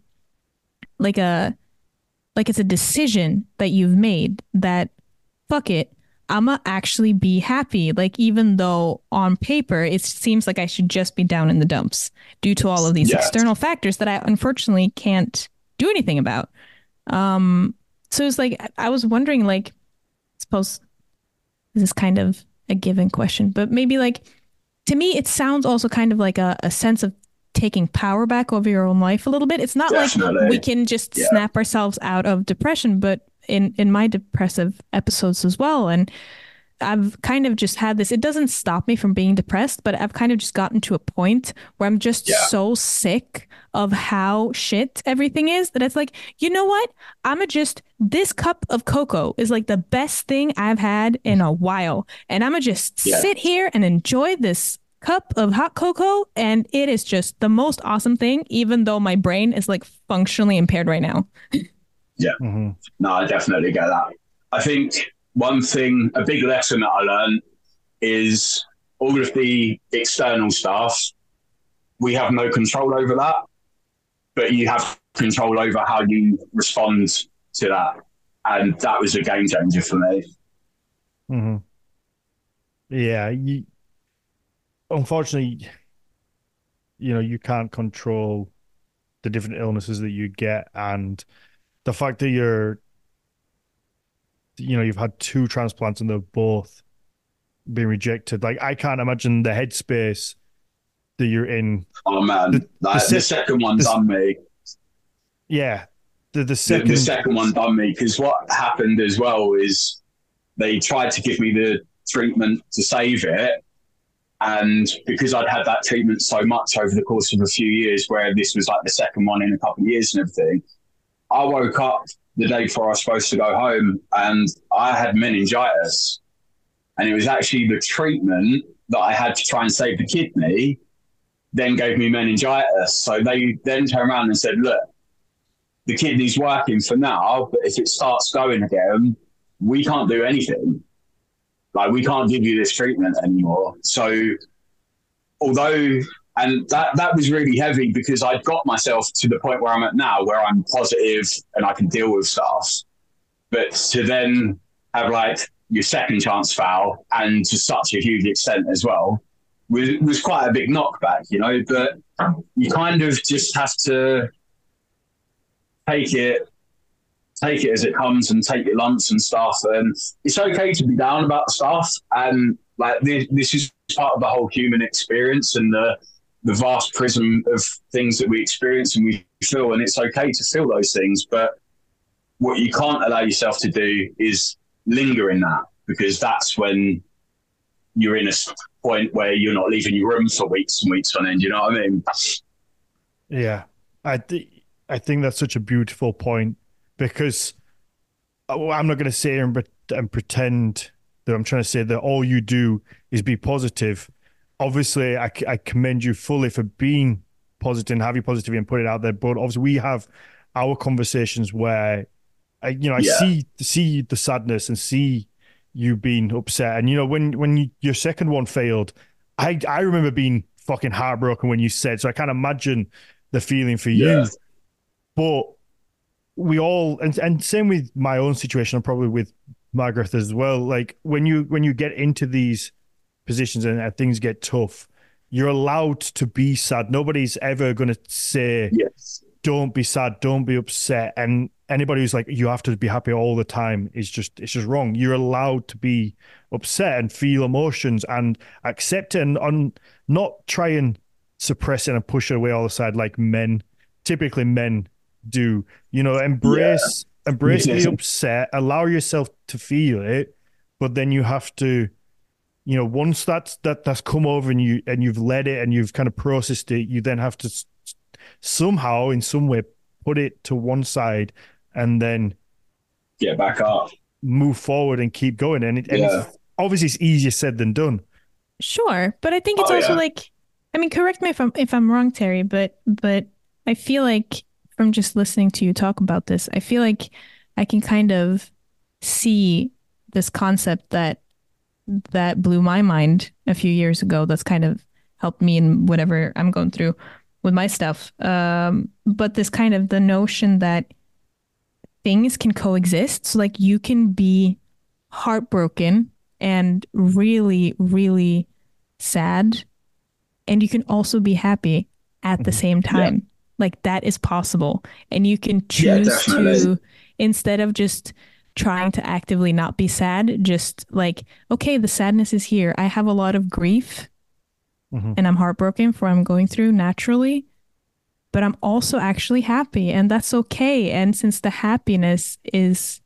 it's a decision that you've made that, fuck it, I'ma actually be happy. Like, even though on paper it seems like I should just be down in the dumps due to all of these external factors that I unfortunately can't do anything about. So it's like, I was wondering, like, I suppose this is kind of a given question, but maybe, like, to me it sounds also kind of like a sense of taking power back over your own life a little bit. It's not like we can just snap ourselves out of depression, but in my depressive episodes as well. And I've kind of just had this, it doesn't stop me from being depressed, but I've kind of just gotten to a point where I'm just so sick of how shit everything is that it's like, you know what? This cup of cocoa is like the best thing I've had in a while. And I'm gonna just sit here and enjoy this cup of hot cocoa. And it is just the most awesome thing, even though my brain is like functionally impaired right now. No, I definitely get that. I think one thing, a big lesson that I learned is all of the external stuff, we have no control over that, but you have control over how you respond to that. And that was a game changer for me. Mm-hmm. Yeah. Unfortunately, you can't control the different illnesses that you get, and the fact that you've had two transplants and they've both been rejected. Like, I can't imagine the headspace that you're in. Oh man, the second one done me. Yeah, the second one done me, because what happened as well is they tried to give me the treatment to save it, and because I'd had that treatment so much over the course of a few years, where this was like the second one in a couple of years and everything, I woke up the day before I was supposed to go home and I had meningitis, and it was actually the treatment that I had to try and save the kidney then gave me meningitis. So they then turned around and said, look, the kidney's working for now, but if it starts going again, we can't do anything. Like, we can't give you this treatment anymore. So although, and that was really heavy, because I'd got myself to the point where I'm at now, where I'm positive and I can deal with stuff. But to then have like your second chance foul, and to such a huge extent as well, was quite a big knockback, but you kind of just have to take it as it comes and take your lumps and stuff. And it's okay to be down about stuff. And like, this is part of the whole human experience and the vast prism of things that we experience and we feel. And it's okay to feel those things. But what you can't allow yourself to do is linger in that, because that's when you're in a point where you're not leaving your room for weeks and weeks on end. You know what I mean? Yeah. I think that's such a beautiful point, because I'm not going to sit here and pretend that I'm trying to say that all you do is be positive. Obviously, I commend you fully for being positive and having positivity and putting it out there. But obviously, we have our conversations where I see the sadness and see you being upset. And when your second one failed, I remember being fucking heartbroken when you said. So I can't imagine the feeling for you. But we all, and same with my own situation, and probably with Margaret as well. Like, when you get into these positions and things get tough, you're allowed to be sad. Nobody's ever going to say, don't be sad, don't be upset. And anybody who's like, you have to be happy all the time, it's just wrong. You're allowed to be upset and feel emotions and accept it, and not try and suppress it and push it away all the side like typically men do. Embrace the upset, allow yourself to feel it, but then you have to, once that's come over and you've let it and you've kind of processed it, you then have to somehow, in some way, put it to one side and then get back up, move forward and keep going. And it's, obviously it's easier said than done. Sure, but I think it's also like, I mean, correct me if I'm wrong, Terry, but I feel like, from just listening to you talk about this, I feel like I can kind of see this concept that blew my mind a few years ago. That's kind of helped me in whatever I'm going through with my stuff. But this kind of the notion that things can coexist. So like, you can be heartbroken and really, really sad, and you can also be happy at the same time. Yeah. Like, that is possible. And you can choose to, instead of just trying to actively not be sad, just like, okay, the sadness is here. I have a lot of grief and I'm heartbroken for what I'm going through naturally, but I'm also actually happy, and that's okay. And since the happiness is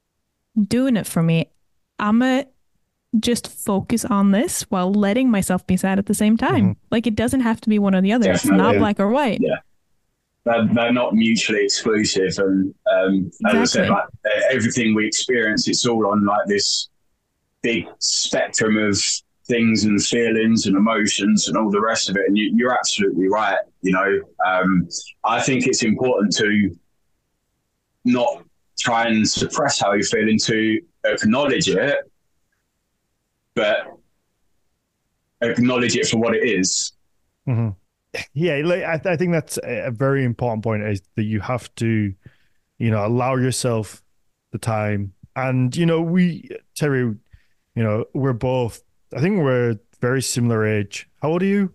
doing it for me, I'm going to just focus on this while letting myself be sad at the same time. Like, it doesn't have to be one or the other. Definitely. It's not black or white. Yeah. They're not mutually exclusive, and as I said, like, everything we experience, it's all on like this big spectrum of things and feelings and emotions and all the rest of it. And you're absolutely right. I think it's important to not try and suppress how you're feeling, to acknowledge it, but acknowledge it for what it is. Yeah, like, I think that's a very important point, is that you have to, allow yourself the time. And, Terry, we're both, I think we're very similar age. How old are you?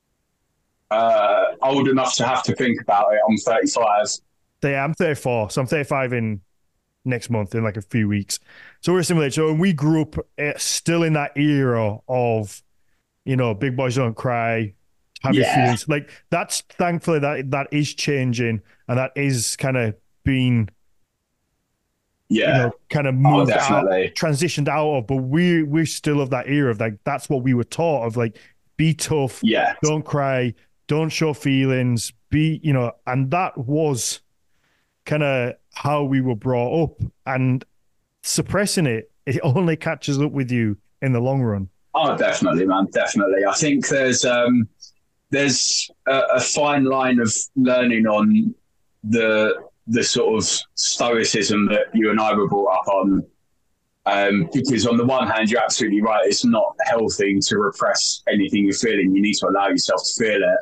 Old enough to have to think about it. I'm 35. Yeah, I'm 34. So I'm 35 in next month, in like a few weeks. So we're similar age. So we grew up still in that era of, big boys don't cry, have your Yeah, feelings. Like that's thankfully that is changing and that is kind of being, yeah. kind of Oh, moved out, definitely. transitioned out of. But we're still of that era of like that's what we were taught of, like be tough, Yeah, don't cry, don't show feelings, and that was kind of how we were brought up. And suppressing it only catches up with you in the long run. oh, definitely, man, definitely. I think there's a fine line of learning on the sort of stoicism that you and I were brought up on. Because on the one hand, you're absolutely right. It's not healthy to repress anything you're feeling. You need to allow yourself to feel it.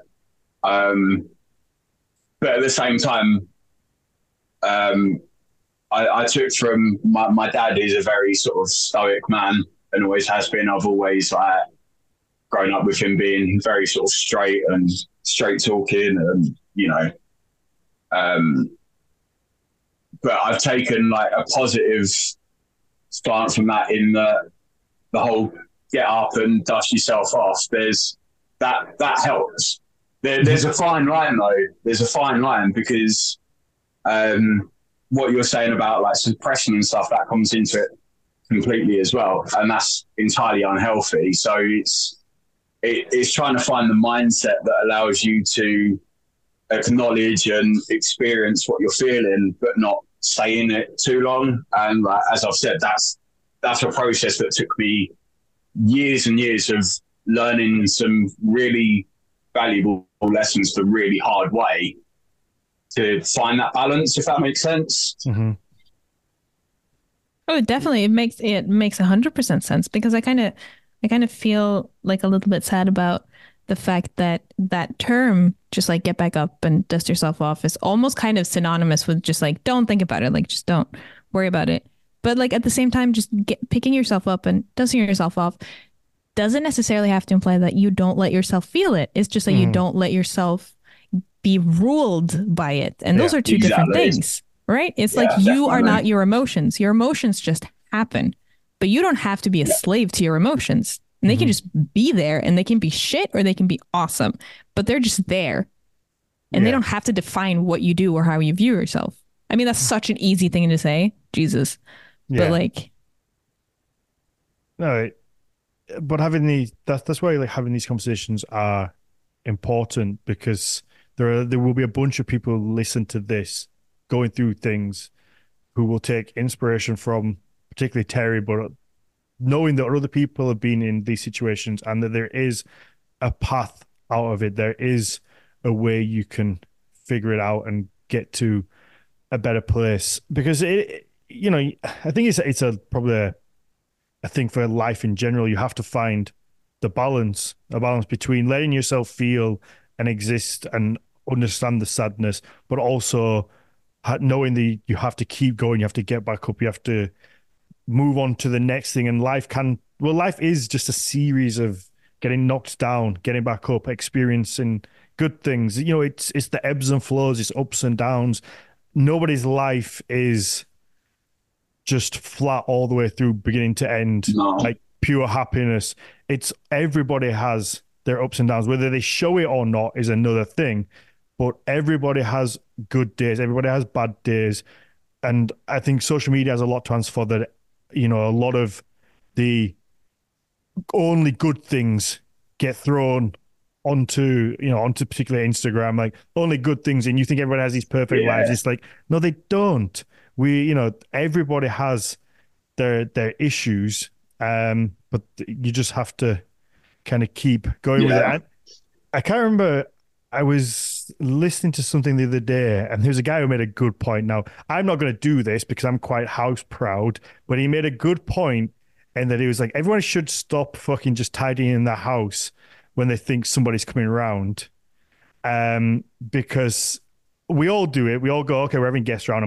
But at the same time, I took from my dad, who's a very sort of stoic man and always has been. I've always grown up with him being very sort of straight and straight talking, and but I've taken like a positive stance from that in the whole get up and dust yourself off. There's that helps. There's a fine line though. There's a fine line because what you're saying about like suppression and stuff that comes into it completely as well, and that's entirely unhealthy. So it's trying to find the mindset that allows you to acknowledge and experience what you're feeling, but not stay in it too long. And as I've said, that's a process that took me years and years of learning some really valuable lessons the really hard way to find that balance, if that makes sense. Mm-hmm. Oh, definitely. It makes 100% sense because I kind of feel like a little bit sad about the fact that that term, just like get back up and dust yourself off, is almost kind of synonymous with just like don't think about it, like just don't worry about it. But like at the same time, just picking yourself up and dusting yourself off doesn't necessarily have to imply that you don't let yourself feel it. It's just that you don't let yourself be ruled by it. And those are two different things, right? It's like you are not your emotions. Your emotions just happen, but you don't have to be a slave to your emotions. And they can just be there and they can be shit or they can be awesome, but they're just there. And they don't have to define what you do or how you view yourself. I mean, that's such an easy thing to say, Jesus. But like, no, but that's why like having these conversations are important, because there will be a bunch of people who listen to this going through things who will take inspiration from particularly Terry, but knowing that other people have been in these situations and that there is a path out of it, there is a way you can figure it out and get to a better place. Because I think it's probably a thing for life in general. You have to find a balance between letting yourself feel and exist and understand the sadness, but also knowing that you have to keep going, you have to get back up, you have to move on to the next thing. And life is just a series of getting knocked down, getting back up, experiencing good things. It's the ebbs and flows, it's ups and downs. Nobody's life is just flat all the way through, beginning to end, like pure happiness. It's everybody has their ups and downs. Whether they show it or not is another thing, but everybody has good days, everybody has bad days. And I think social media has a lot to answer for that. A lot of the only good things get thrown onto particularly Instagram, like only good things, and you think everybody has these perfect lives. It's like, no, they don't. Everybody has their issues, but you just have to kind of keep going with it. I can't remember. I was listening to something the other day, and there's a guy who made a good point. Now, I'm not going to do this because I'm quite house proud, but he made a good point, and that he was like, everyone should stop fucking just tidying in their house when they think somebody's coming around, because we all do it. We all go, okay, we're having guests around, I'm going to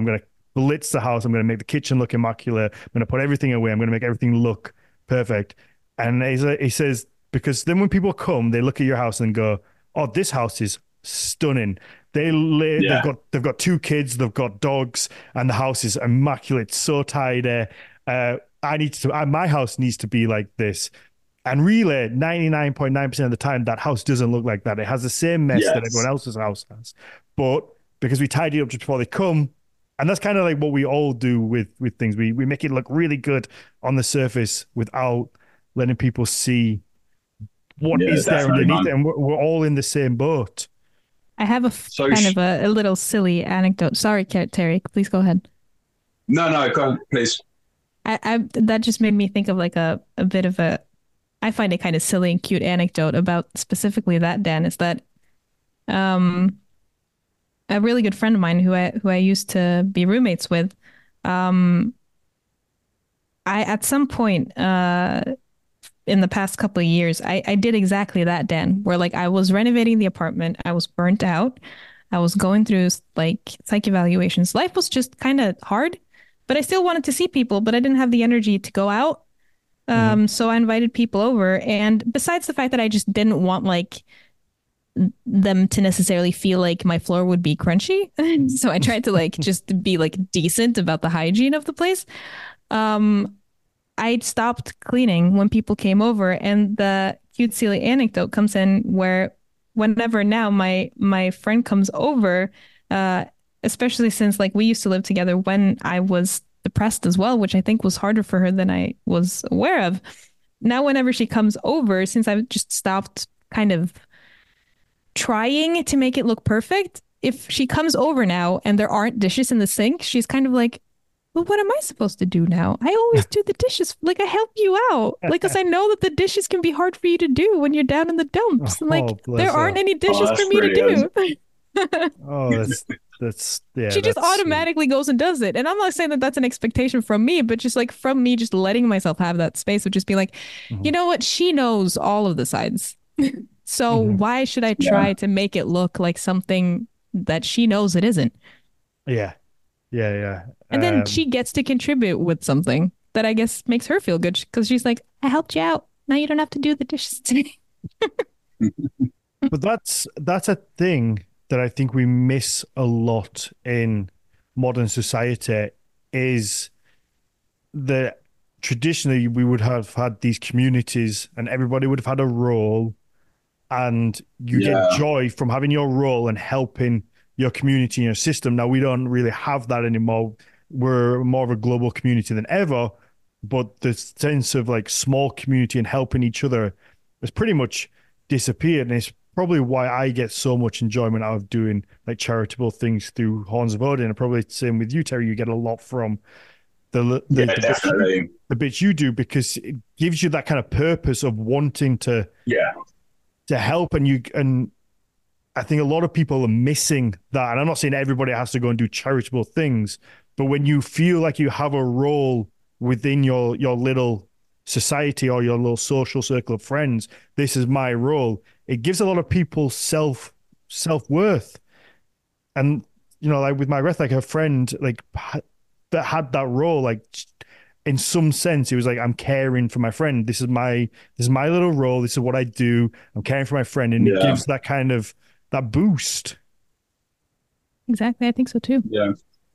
blitz the house. I'm going to make the kitchen look immaculate. I'm going to put everything away. I'm going to make everything look perfect. And he says, because then when people come, they look at your house and go, oh, this house is stunning. They've got 2 kids, they've got dogs, and the house is immaculate, so tidy. My house needs to be like this. And really, 99.9% of the time, that house doesn't look like that. It has the same mess that everyone else's house has. But because we tidy it up just before they come, and that's kind of like what we all do with things. We make it look really good on the surface without letting people see what is there underneath it. And we're all in the same boat. I have a little silly anecdote. Sorry, Terry, please go ahead. No, go ahead, please. That just made me think of like a bit of I find it kind of silly and cute anecdote about specifically that, Dan, is that a really good friend of mine who I used to be roommates with, I at some point in the past couple of years, I did exactly that, Dan, where like I was renovating the apartment, I was burnt out, I was going through like psych evaluations. Life was just kind of hard, but I still wanted to see people, but I didn't have the energy to go out. So I invited people over, and besides the fact that I just didn't want like them to necessarily feel like my floor would be crunchy, so I tried to like just be like decent about the hygiene of the place. I stopped cleaning when people came over, and the cute silly anecdote comes in where whenever now my friend comes over, especially since like we used to live together when I was depressed as well, which I think was harder for her than I was aware of. Now, whenever she comes over, since I've just stopped kind of trying to make it look perfect, if she comes over now and there aren't dishes in the sink, she's kind of like, well, what am I supposed to do now? I always do the dishes. Like, I help you out. Like, because I know that the dishes can be hard for you to do when you're down in the dumps. And, like, there aren't any dishes for me to do. That's she just automatically goes and does it. And I'm not saying that that's an expectation from me, but just like from me just letting myself have that space would just be like, you know what? She knows all of the sides. So why should I try to make it look like something that she knows it isn't? Yeah. And then she gets to contribute with something that I guess makes her feel good because she's like, I helped you out. Now you don't have to do the dishes today. But that's a thing that I think we miss a lot in modern society, is that traditionally we would have had these communities and everybody would have had a role, and you get joy from having your role and helping your community and your system. Now, we don't really have that anymore. We're more of a global community than ever, but the sense of like small community and helping each other has pretty much disappeared. And it's probably why I get so much enjoyment out of doing like charitable things through Horns of Odin. And probably the same with you, Terry. You get a lot from the bits you do, because it gives you that kind of purpose of wanting to help. And I think a lot of people are missing that. And I'm not saying everybody has to go and do charitable things, but when you feel like you have a role within your little society or your little social circle of friends, this is my role. It gives a lot of people self-worth. And, you know, like with my breath, like her friend, like that had that role, like in some sense, it was like, I'm caring for my friend. This is my little role. This is what I do. I'm caring for my friend. And it gives that kind of, that boost. Exactly. I think so too. Yeah.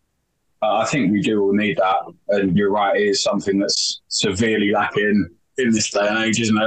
I think we do all need that. And you're right, it is something that's severely lacking in this day and age, isn't it?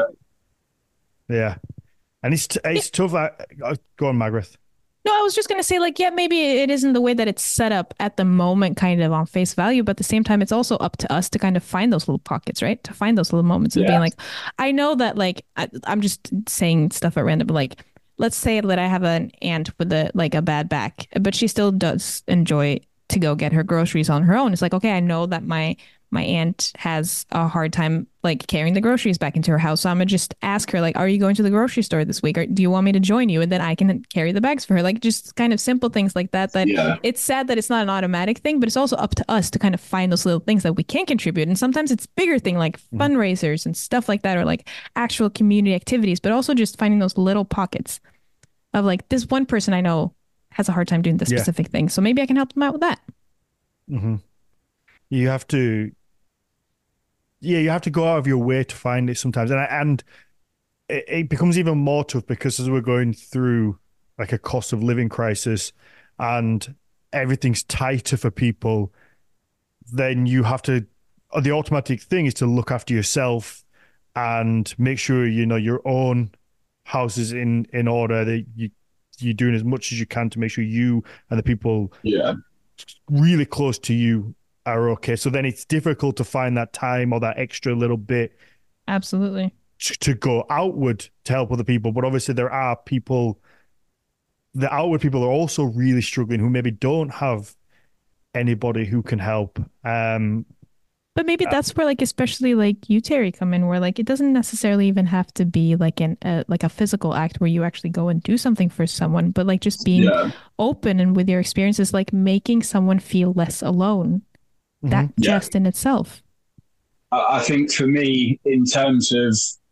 Yeah. And it's tough. Go on, Margaret. No, I was just going to say, like, yeah, maybe it isn't the way that it's set up at the moment, kind of on face value, but at the same time, it's also up to us to kind of find those little pockets, right? To find those little moments of being like, I know that, like, I'm just saying stuff at random, but like, let's say that I have an aunt with a bad back, but she still does enjoy to go get her groceries on her own. It's like, okay, I know that my aunt has a hard time like carrying the groceries back into her house. So I'm gonna just ask her, like, are you going to the grocery store this week? Or do you want me to join you? And then I can carry the bags for her. Like, just kind of simple things like that. It's sad that it's not an automatic thing, but it's also up to us to kind of find those little things that we can contribute. And sometimes it's bigger thing like fundraisers and stuff like that, or like actual community activities, but also just finding those little pockets of like, this one person I know has a hard time doing this specific thing. So maybe I can help them out with that. Hmm. You have to, yeah, you have to go out of your way to find it sometimes, and it becomes even more tough because as we're going through like a cost of living crisis, and everything's tighter for people, then you have to. The automatic thing is to look after yourself and make sure you know your own house is in order. That you're doing as much as you can to make sure you and the people Yeah. really close to you are okay. So then it's difficult to find that time or that extra little bit Absolutely. to go outward to help other people. But obviously, there are people, the outward people are also really struggling who maybe don't have anybody who can help. But maybe that's where like especially like you, Terry, come in where like it doesn't necessarily even have to be like like a physical act where you actually go and do something for someone, but like just being Yeah. open and with your experiences, like making someone feel less alone. That Mhm. Yeah. just in itself. I think for me, in terms of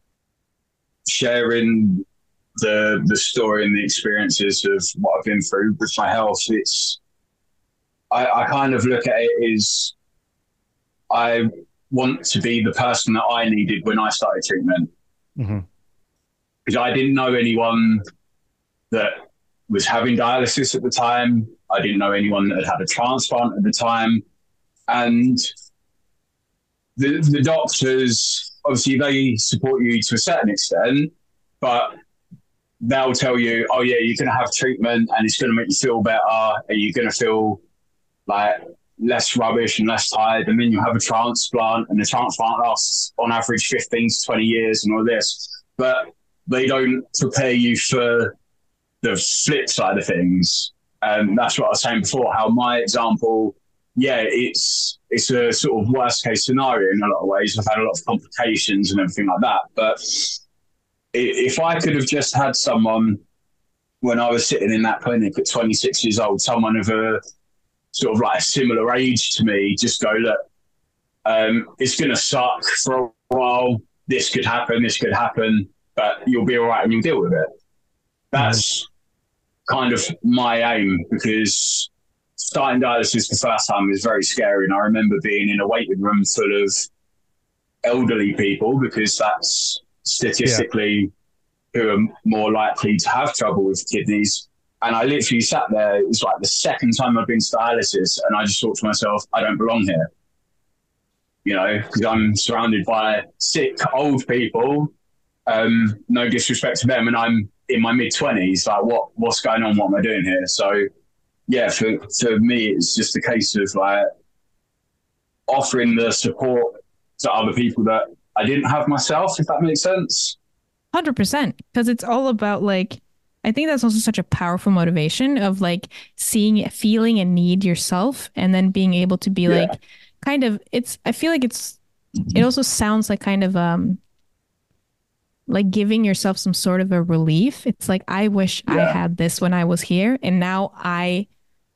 sharing the story and the experiences of what I've been through with my health, I kind of look at it as I want to be the person that I needed when I started treatment, Mhm. because I didn't know anyone that was having dialysis at the time. I didn't know anyone that had had a transplant at the time. And the doctors, obviously, they support you to a certain extent, but they'll tell you, oh, yeah, you're going to have treatment and it's going to make you feel better and you're going to feel like less rubbish and less tired. And then you have a transplant and the transplant lasts on average 15 to 20 years and all this. But they don't prepare you for the flip side of things. And that's what I was saying before, how my example, yeah, it's a sort of worst case scenario in a lot of ways. I've had a lot of complications and everything like that. But if I could have just had someone when I was sitting in that clinic at 26 years old, someone of a sort of like a similar age to me, just go, look, it's going to suck for a while. This could happen, but you'll be all right and you'll deal with it. Mhm. That's kind of my aim, because starting dialysis the first time was very scary. And I remember being in a waiting room full of elderly people, because that's Yeah. statistically who are more likely to have trouble with kidneys. And I literally sat there. It was like the second time I've been to dialysis, and I just thought to myself, I don't belong here, because I'm surrounded by sick old people. No disrespect to them, and I'm in my mid-20s. Like, what's going on? What am I doing here? So, yeah, for me, it's just a case of like offering the support to other people that I didn't have myself, if that makes sense. 100%. Because it's all about like, I think that's also such a powerful motivation of like seeing, feeling a need yourself and then being able to be Yeah, like, kind of, I feel like it also sounds like kind of, like giving yourself some sort of a relief. It's like, I wish I yeah, had this when I was here. And now I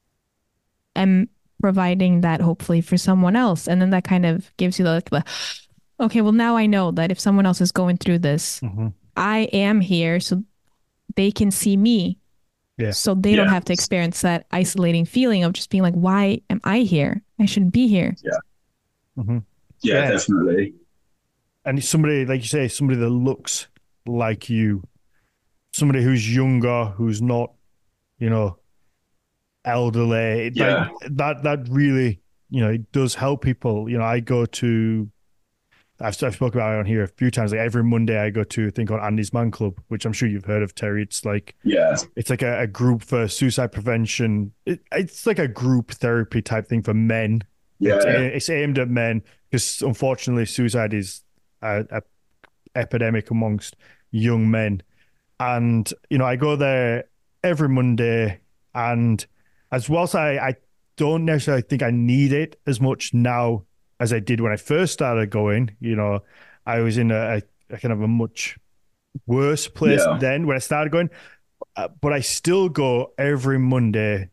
am providing that hopefully for someone else. And then that kind of gives you the okay, well, now I know that if someone else is going through this, Mhm. I am here so they can see me Yeah. so they don't yeah, have to experience that isolating feeling of just being like, why am I here? I shouldn't be here. yeah, Mhm. yeah, Yeah. definitely. And it's somebody, like you say, somebody that looks like you, somebody who's younger, who's not, you know, elderly. Like Yeah, that really, it does help people. I go to, I've spoken about it on here a few times. Like every Monday, I go to a thing called Andy's Man Club, which I'm sure you've heard of, Terry. yeah, It's like a group for suicide prevention. It's like a group therapy type thing for men. yeah, It's aimed at men because unfortunately, suicide is a epidemic amongst young men. And I go there every Monday, and as well as I don't necessarily think I need it as much now as I did when I first started going. I was in a kind of a much worse place yeah, then when I started going, but I still go every Monday,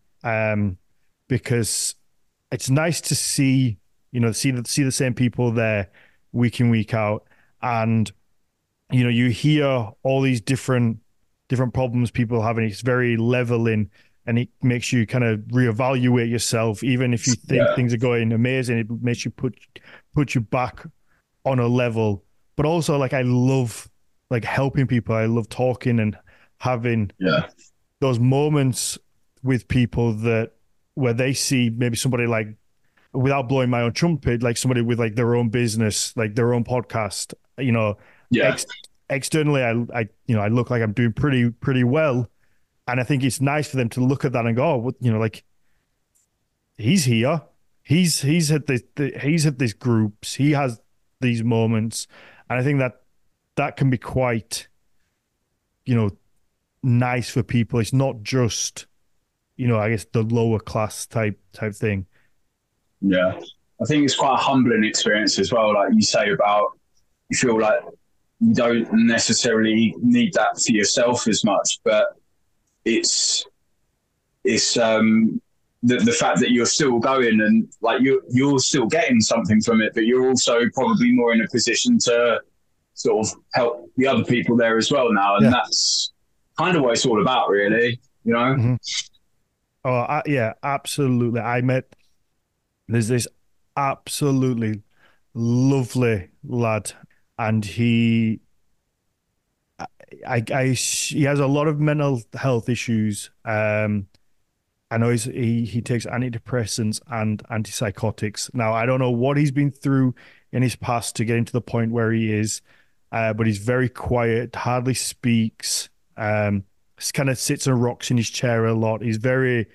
because it's nice to see see the same people there week in week out, and you hear all these different problems people having. It's very leveling, and it makes you kind of reevaluate yourself. Even if you think things are going amazing, it makes you put you back on a level. But also, like, I love like helping people. I love talking and having those moments with people that where they see maybe somebody like, without blowing my own trumpet, like somebody with like their own business, like their own podcast, you know, externally, I I look like I'm doing pretty well. And I think it's nice for them to look at that and go, oh, you know, like he's here, he's at these groups, he has these moments, and I think that can be quite, you know, nice for people. It's not just, you know, I guess the lower class type thing. Yeah, I think it's quite a humbling experience as well. Like you say about, you feel like you don't necessarily need that for yourself as much, but it's the fact that you're still going and like you're still getting something from it, but you're also probably more in a position to sort of help the other people there as well now, and that's kind of what it's all about, really. You know? Mm-hmm. Oh, yeah, absolutely. There's this absolutely lovely lad, and he has a lot of mental health issues. I know he takes antidepressants and antipsychotics. Now, I don't know what he's been through in his past to get into the point where he is, but he's very quiet, hardly speaks, just kind of sits and rocks in his chair a lot. He's very,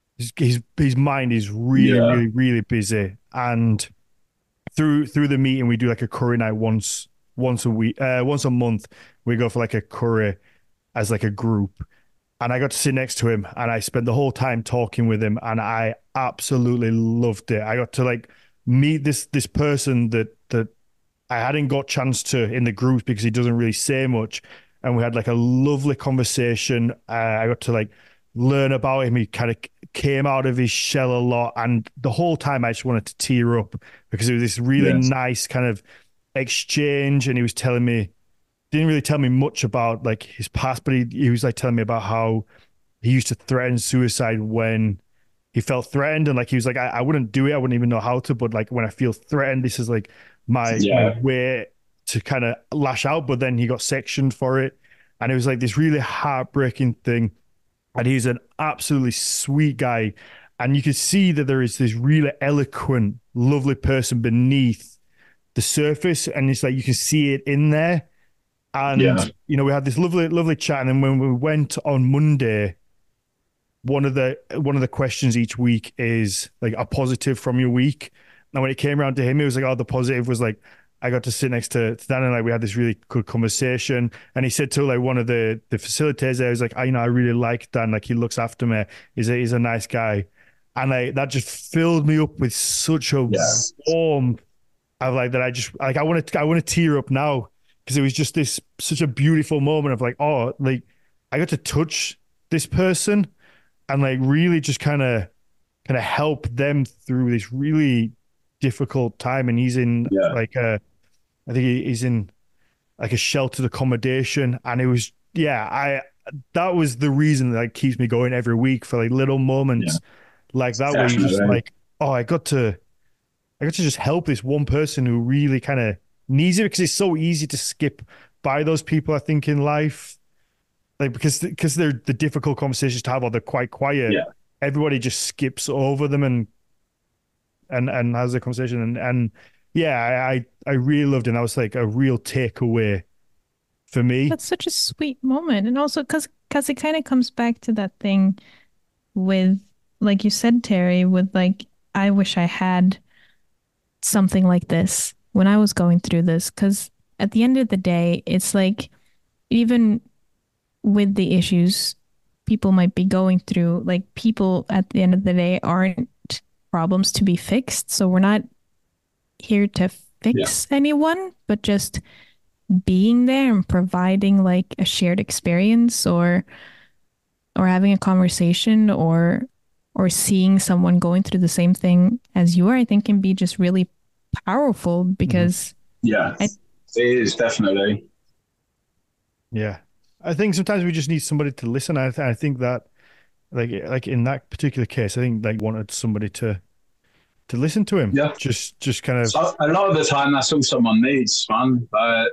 his mind is really busy. And through the meeting, we do like a curry night once a week, once a month. We go for like a curry as like a group. And I got to sit next to him, and I spent the whole time talking with him, and I absolutely loved it. I got to like meet this person that I hadn't got chance to in the groups because he doesn't really say much, and we had like a lovely conversation. I got to like learn about him. He kind of came out of his shell a lot, and the whole time I just wanted to tear up because it was this really nice kind of exchange, and he was telling me. Didn't really tell me much about like his past, but he was like telling me about how he used to threaten suicide when he felt threatened, and like he was like, I wouldn't do it, I wouldn't even know how to, but like when I feel threatened, this is like my way to kind of lash out. But then he got sectioned for it, and it was like this really heartbreaking thing. And he's an absolutely sweet guy, and you could see that there is this really eloquent, lovely person beneath the surface, and it's like you can see it in there. And, you know, we had this lovely chat. And then when we went on Monday, one of the questions each week is like a positive from your week. And when it came around to him, it was like, oh, the positive was like, I got to sit next to Dan, and like we had this really good conversation. And he said to like one of the facilitators there, he was like, I really like Dan. Like he looks after me. He's a nice guy. And like that just filled me up with such a warmth of like that. I just like, I want to tear up now. Because it was just such a beautiful moment of like, oh, like I got to touch this person and like really just kind of help them through this really difficult time. And he's in like I think he's in like a sheltered accommodation. And it was, that was the reason that keeps me going every week for like little moments like that, where you just like, oh, I got to just help this one person who really kind of needs it, because it's so easy to skip by those people, I think, in life, like because they're the difficult conversations to have, or they're quite quiet. Everybody just skips over them and has a conversation, and I really loved it. And that was like a real takeaway for me. That's such a sweet moment, and also because it kind of comes back to that thing with, like you said, Terry, with like, I wish I had something like this when I was going through this, because at the end of the day, it's like, even with the issues people might be going through, like people at the end of the day aren't problems to be fixed. So we're not here to fix anyone, but just being there and providing like a shared experience, or having a conversation, or seeing someone going through the same thing as you are, I think can be just really powerful, because it is definitely. I think sometimes we just need somebody to listen. I think that like in that particular case, I think they wanted somebody to listen to him. Yeah. Just kind of. So a lot of the time, that's all someone needs, man.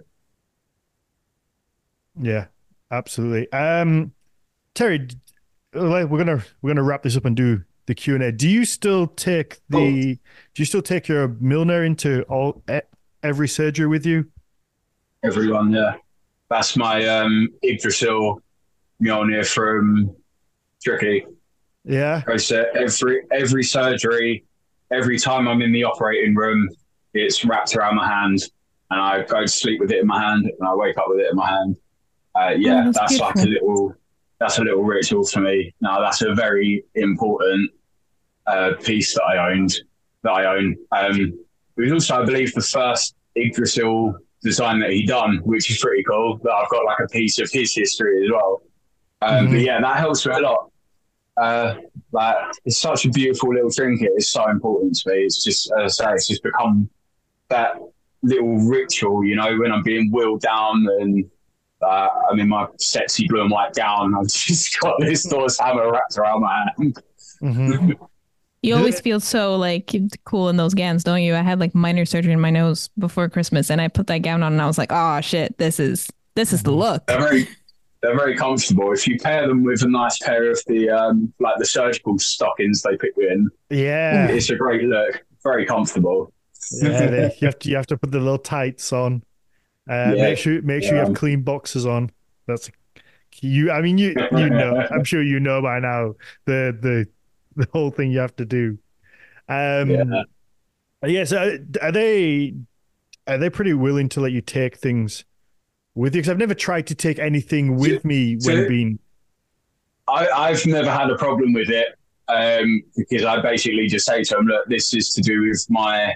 Yeah, absolutely. Terry, we're gonna wrap this up and do the Q&A. Do you still take Cool. your Milner into every surgery with you? Everyone, yeah. That's my Yggdrasil Mjolnir from Tricky. Yeah. Goes to every surgery, every time I'm in the operating room, it's wrapped around my hand, and I go to sleep with it in my hand, and I wake up with it in my hand. Yeah, that's that's like beautiful. that's a little ritual for me. Now that's a very important piece that I own. It was also, I believe, the first Yggdrasil design that he done, which is pretty cool. That I've got like a piece of his history as well. But yeah, that helps me a lot. Like it's such a beautiful little trinket. It's so important to me. It's just, as I say, it's just become that little ritual. You know, when I'm being wheeled down and I'm in my sexy blue and white gown, I've just got this Thor's hammer wrapped around my hand. You always feel so like cool in those gowns, don't you? I had like minor surgery in my nose before Christmas, and I put that gown on, and I was like, "Oh shit, this is the look." They're very comfortable. If you pair them with a nice pair of the like the surgical stockings they put you in, Yeah. it's a great look. Very comfortable. Yeah, you have to put the little tights on. Yeah. Make sure you have clean boxers on. That's you. I mean, you know. I'm sure you know by now the whole thing you have to do. Yeah. Yeah. So are they pretty willing to let you take things with you? Because I've never tried to take anything with me when being. I've never had a problem with it because I basically just say to them, look, this is to do with my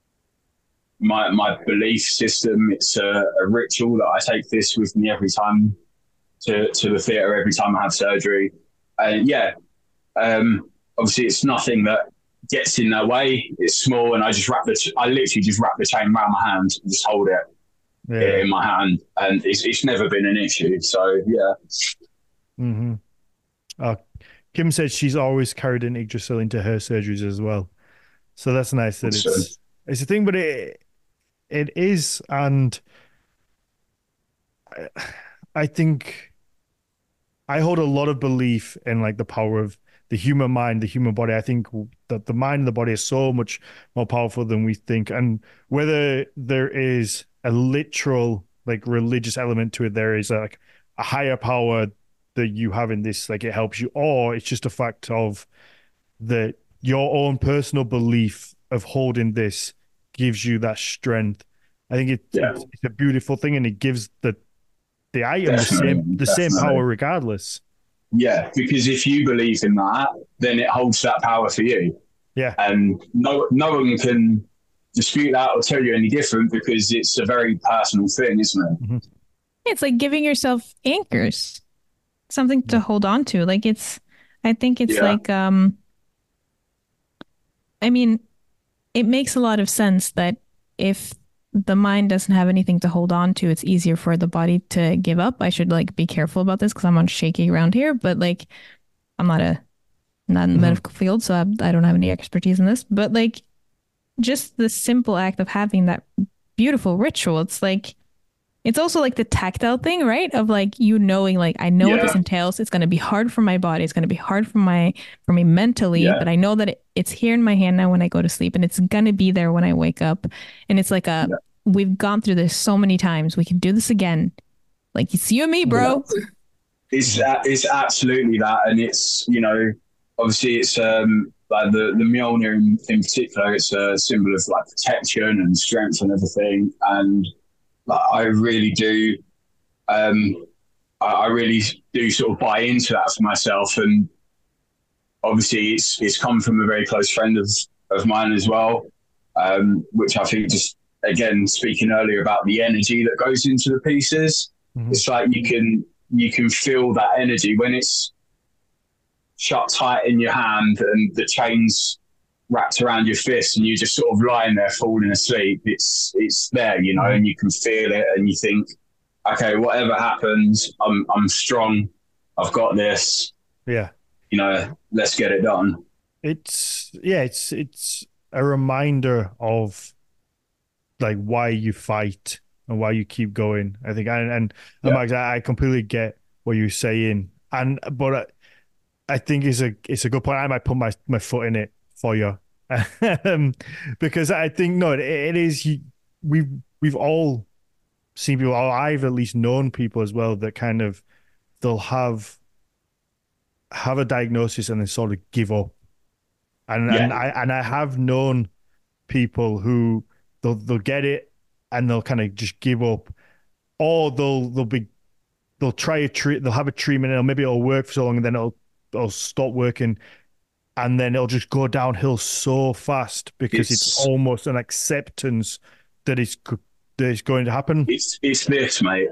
belief system. It's a ritual that I take this with me every time to the theatre, every time I have surgery. And obviously it's nothing that gets in their way. It's small, and I literally just wrap the chain around my hand and just hold it in my hand, and it's never been an issue. So yeah. Kim said she's always carried an Yggdrasil into her surgeries as well, so that's nice that it's a thing. But it is, and I think I hold a lot of belief in like the power of the human mind, the human body. I think that the mind and the body is so much more powerful than we think. And whether there is a literal like religious element to it, there is like a higher power that you have in this, like it helps you, or it's just a fact of your own personal belief of holding this gives you that strength. I think it's a beautiful thing, and it gives the item the same power regardless. Yeah, because if you believe in that, then it holds that power for you. Yeah. And no one can dispute that or tell you any different, because it's a very personal thing, isn't it? Mm-hmm. It's like giving yourself anchors, something to hold on to. Like I think it's like, I mean, it makes a lot of sense that if the mind doesn't have anything to hold on to, it's easier for the body to give up. I should like be careful about this because I'm on shaky ground here, but like I'm not in the medical field, so I don't have any expertise in this. But like just the simple act of having that beautiful ritual, it's also like the tactile thing, right? Of like you knowing, like I know what this entails. It's going to be hard for my body. It's going to be hard for me mentally. But I know that it's here in my hand now when I go to sleep, and it's going to be there when I wake up. And it's like we've gone through this so many times. We can do this again. Like it's you and me, bro. It's absolutely that, and it's obviously it's like the Mjolnir in particular. It's a symbol of like protection and strength and everything, and I really do. I really do sort of buy into that for myself, and obviously it's come from a very close friend of mine as well, which I think, just again speaking earlier about the energy that goes into the pieces, it's like you can feel that energy when it's shut tight in your hand and the chains wrapped around your fist and you're just sort of lying there falling asleep. It's there, and you can feel it, and you think, okay, whatever happens, I'm strong. I've got this. Yeah. let's get it done. It's a reminder of like why you fight and why you keep going. I think, and Yeah. Max, I completely get what you're saying, but I think it's a good point. I might put my foot in it for you, because I think no, it is. We've all seen people, or I've at least known people as well that kind of they'll have a diagnosis and then sort of give up, and Yeah. I have known people who they'll get it and they'll kind of just give up, or they'll try a treat, they'll have a treatment and maybe it'll work for so long and then it'll stop working, and then it'll just go downhill so fast because it's It's almost an acceptance that it's going to happen. it's this, mate.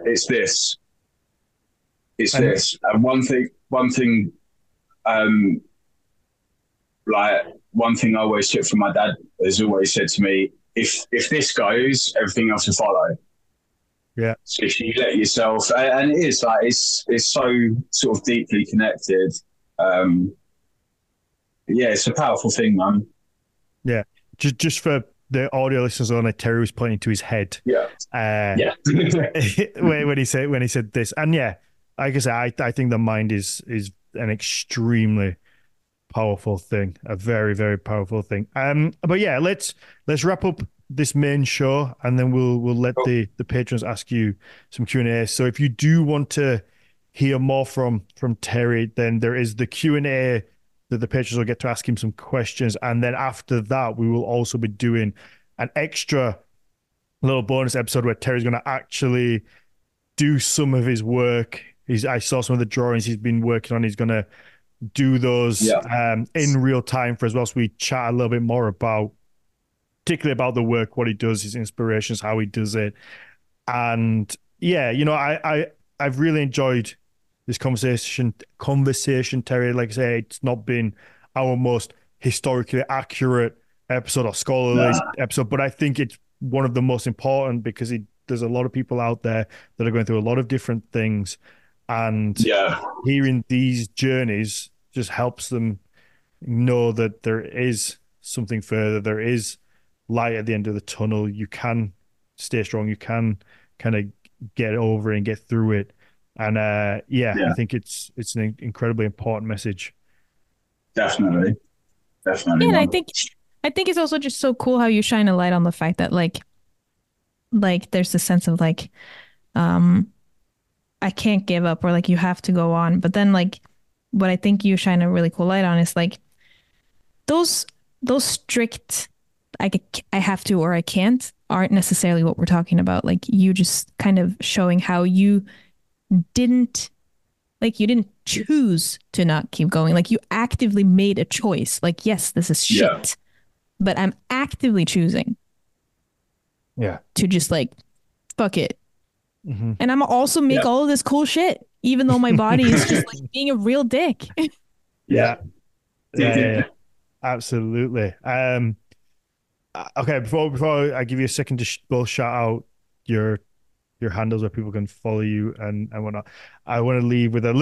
It's And this. And one thing, um, like one thing I always took from my dad has always said to me, if this goes, everything else will follow. yeah, So if you let yourself, and it is like it's so sort of deeply connected. Um, yeah, it's a powerful thing, man. yeah. Just for the audio listeners only, Terry was pointing to his head. Yeah, Uh, yeah, when he said this, and yeah, like I said, I think the mind is an extremely powerful thing, a very very powerful thing. But yeah, let's wrap up this main show, and then we'll let cool. the patrons ask you some Q&A. So if you do want to hear more from Terry, then there is the Q&A that the patrons will get to ask him some questions, and then after that, we will also be doing an extra little bonus episode where Terry's going to actually do some of his work. I saw some of the drawings he's been working on. He's going to do those Yeah, in real time for as well. So we chat a little bit more about, particularly about the work, what he does, his inspirations, how he does it. And yeah, I've really enjoyed this conversation, Terry. Like I say, it's not been our most historically accurate episode or scholarly nah, episode, but I think it's one of the most important because there's a lot of people out there that are going through a lot of different things, and yeah, hearing these journeys just helps them know that there is something further. There is light at the end of the tunnel. You can stay strong. You can kind of get over and get through it. And yeah, I yeah, think it's an incredibly important message. definitely, definitely, Yeah, and man. I think it's also just so cool how you shine a light on the fact that like there's this sense of like um I can't give up, or like you have to go on. But then like what I think you shine a really cool light on is like those those strict I have to or I can't aren't necessarily what we're talking about. Like you just kind of showing how didn't you didn't choose to not keep going. Like you actively made a choice. Like yes, this is Yeah, shit, but I'm actively choosing Yeah. to just like fuck it. Mm-hmm. And I'm also make yeah, all of this cool shit, even though my body is just like being a real dick. yeah, Yeah. Yeah. Absolutely. Okay. Before I give you a second to both shout out your handles where people can follow you and whatnot, I want to leave with a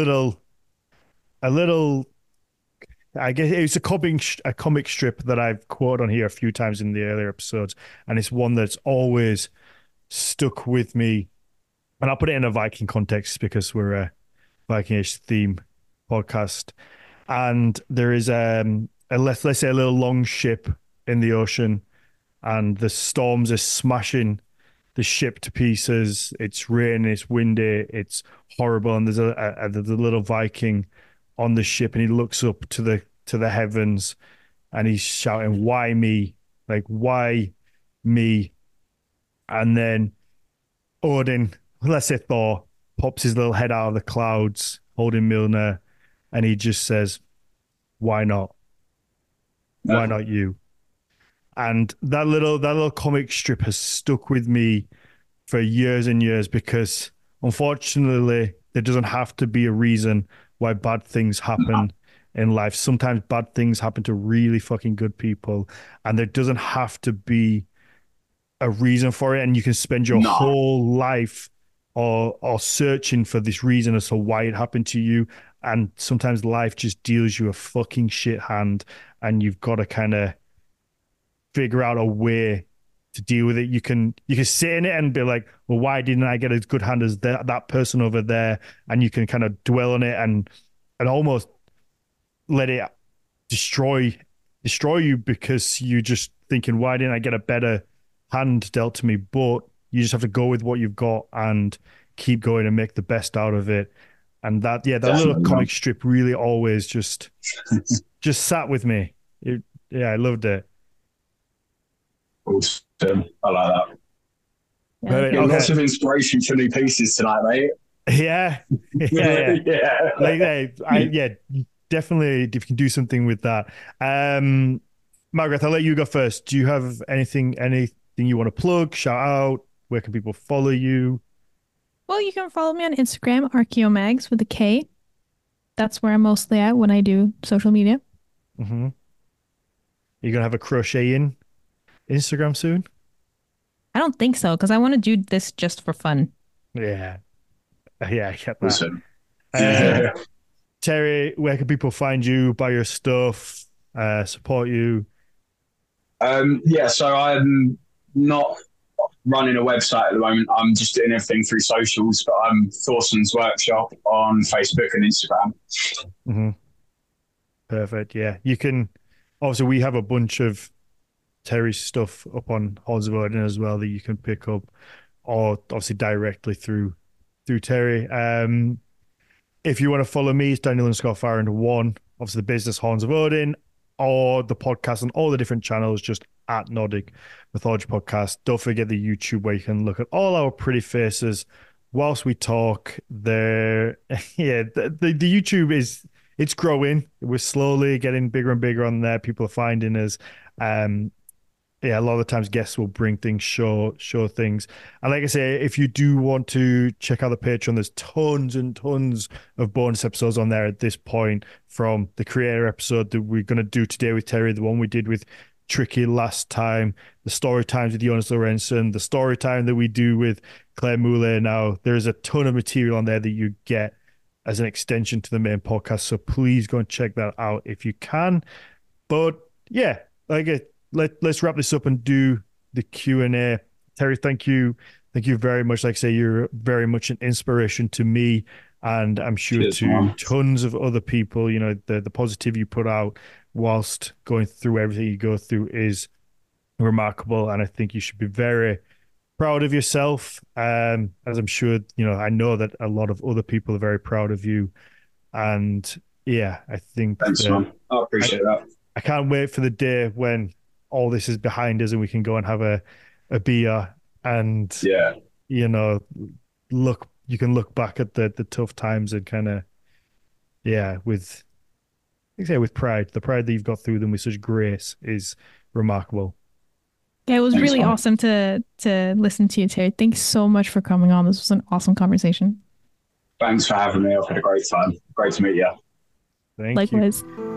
little. I guess it's a comic strip that I've quoted on here a few times in the earlier episodes, and it's one that's always stuck with me. And I'll put it in a Viking context because we're a Vikingish theme podcast. And there is let's say a little long ship in the ocean, and the storms are smashing the ship to pieces. It's raining, it's windy, it's horrible, and there's a little Viking on the ship, and he looks up to the heavens, and he's shouting, "Why me? Like why me?" And then Odin, let's say Thor, pops his little head out of the clouds, holding Mjolnir, and he just says, "Why not? Why yeah, not you?" And that little comic strip has stuck with me for years and years because unfortunately there doesn't have to be a reason why bad things happen in life. Sometimes bad things happen to really fucking good people, and there doesn't have to be a reason for it, and you can spend your no, whole life or searching for this reason as to why it happened to you, and sometimes life just deals you a fucking shit hand, and you've got to kind of figure out a way to deal with it. You can sit in it and be like, well, why didn't I get as good hand as that person over there? And you can kind of dwell on it and almost let it destroy you, because you just thinking, why didn't I get a better hand dealt to me? But you just have to go with what you've got and keep going and make the best out of it. And that little comic strip really always just sat with me. I loved it. Awesome. I like that. Yeah, Right, Yeah, lots of inspiration for new pieces tonight, mate. Yeah. Yeah. Definitely. If you can do something with that. Margaret, I'll let you go first. Do you have anything you want to plug, shout out? Where can people follow you? Well, you can follow me on Instagram, Archeomags with a K. That's where I'm mostly at when I do social media. Mm-hmm. You're gonna have a crocheting Instagram soon? I don't think so, because I want to do this just for fun. Yeah. I get that. Awesome. Terry, where can people find you, buy your stuff, support you? So I'm not running a website at the moment. I'm just doing everything through socials, but I'm Thorson's Workshop on Facebook and Instagram. Mm-hmm. Perfect. Yeah. You can, obviously, we have a bunch of Terry's stuff up on Horns of Odin as well that you can pick up, or obviously directly through Terry. If you want to follow me, it's Daniel_Farrand1. Obviously, the business Horns of Odin, or the podcast on all the different channels, just at Nordic Mythology Podcast. Don't forget the YouTube, where you can look at all our pretty faces whilst we talk. The YouTube it's growing. We're slowly getting bigger and bigger on there. People are finding us. A lot of the times guests will bring things, show things. And like I say, if you do want to check out the Patreon, there's tons and tons of bonus episodes on there at this point, from the creator episode that we're going to do today with Terry, the one we did with Tricky last time, the story times with Jonas Lorentzen, the story time that we do with Claire Moulet now. There's a ton of material on there that you get as an extension to the main podcast. So please go and check that out if you can. But yeah, let's wrap this up and do the Q&A. Terry, thank you very much. Like I say, you're very much an inspiration to me, and I'm sure to tons of other people. The positivity you put out whilst going through everything you go through is remarkable, and I think you should be very proud of yourself, as I'm sure I know that a lot of other people are very proud of you. And yeah, I think thanks, man. I appreciate that. I can't wait for the day when all this is behind us and we can go and have a beer and you can look back at the tough times and kind of with pride. The pride that you've got through them with such grace is remarkable. Yeah, it was really awesome to listen to you, Terry. Thanks so much for coming on. This was an awesome conversation. Thanks for having me. I've had a great time. Great to meet you. Thank you. Likewise.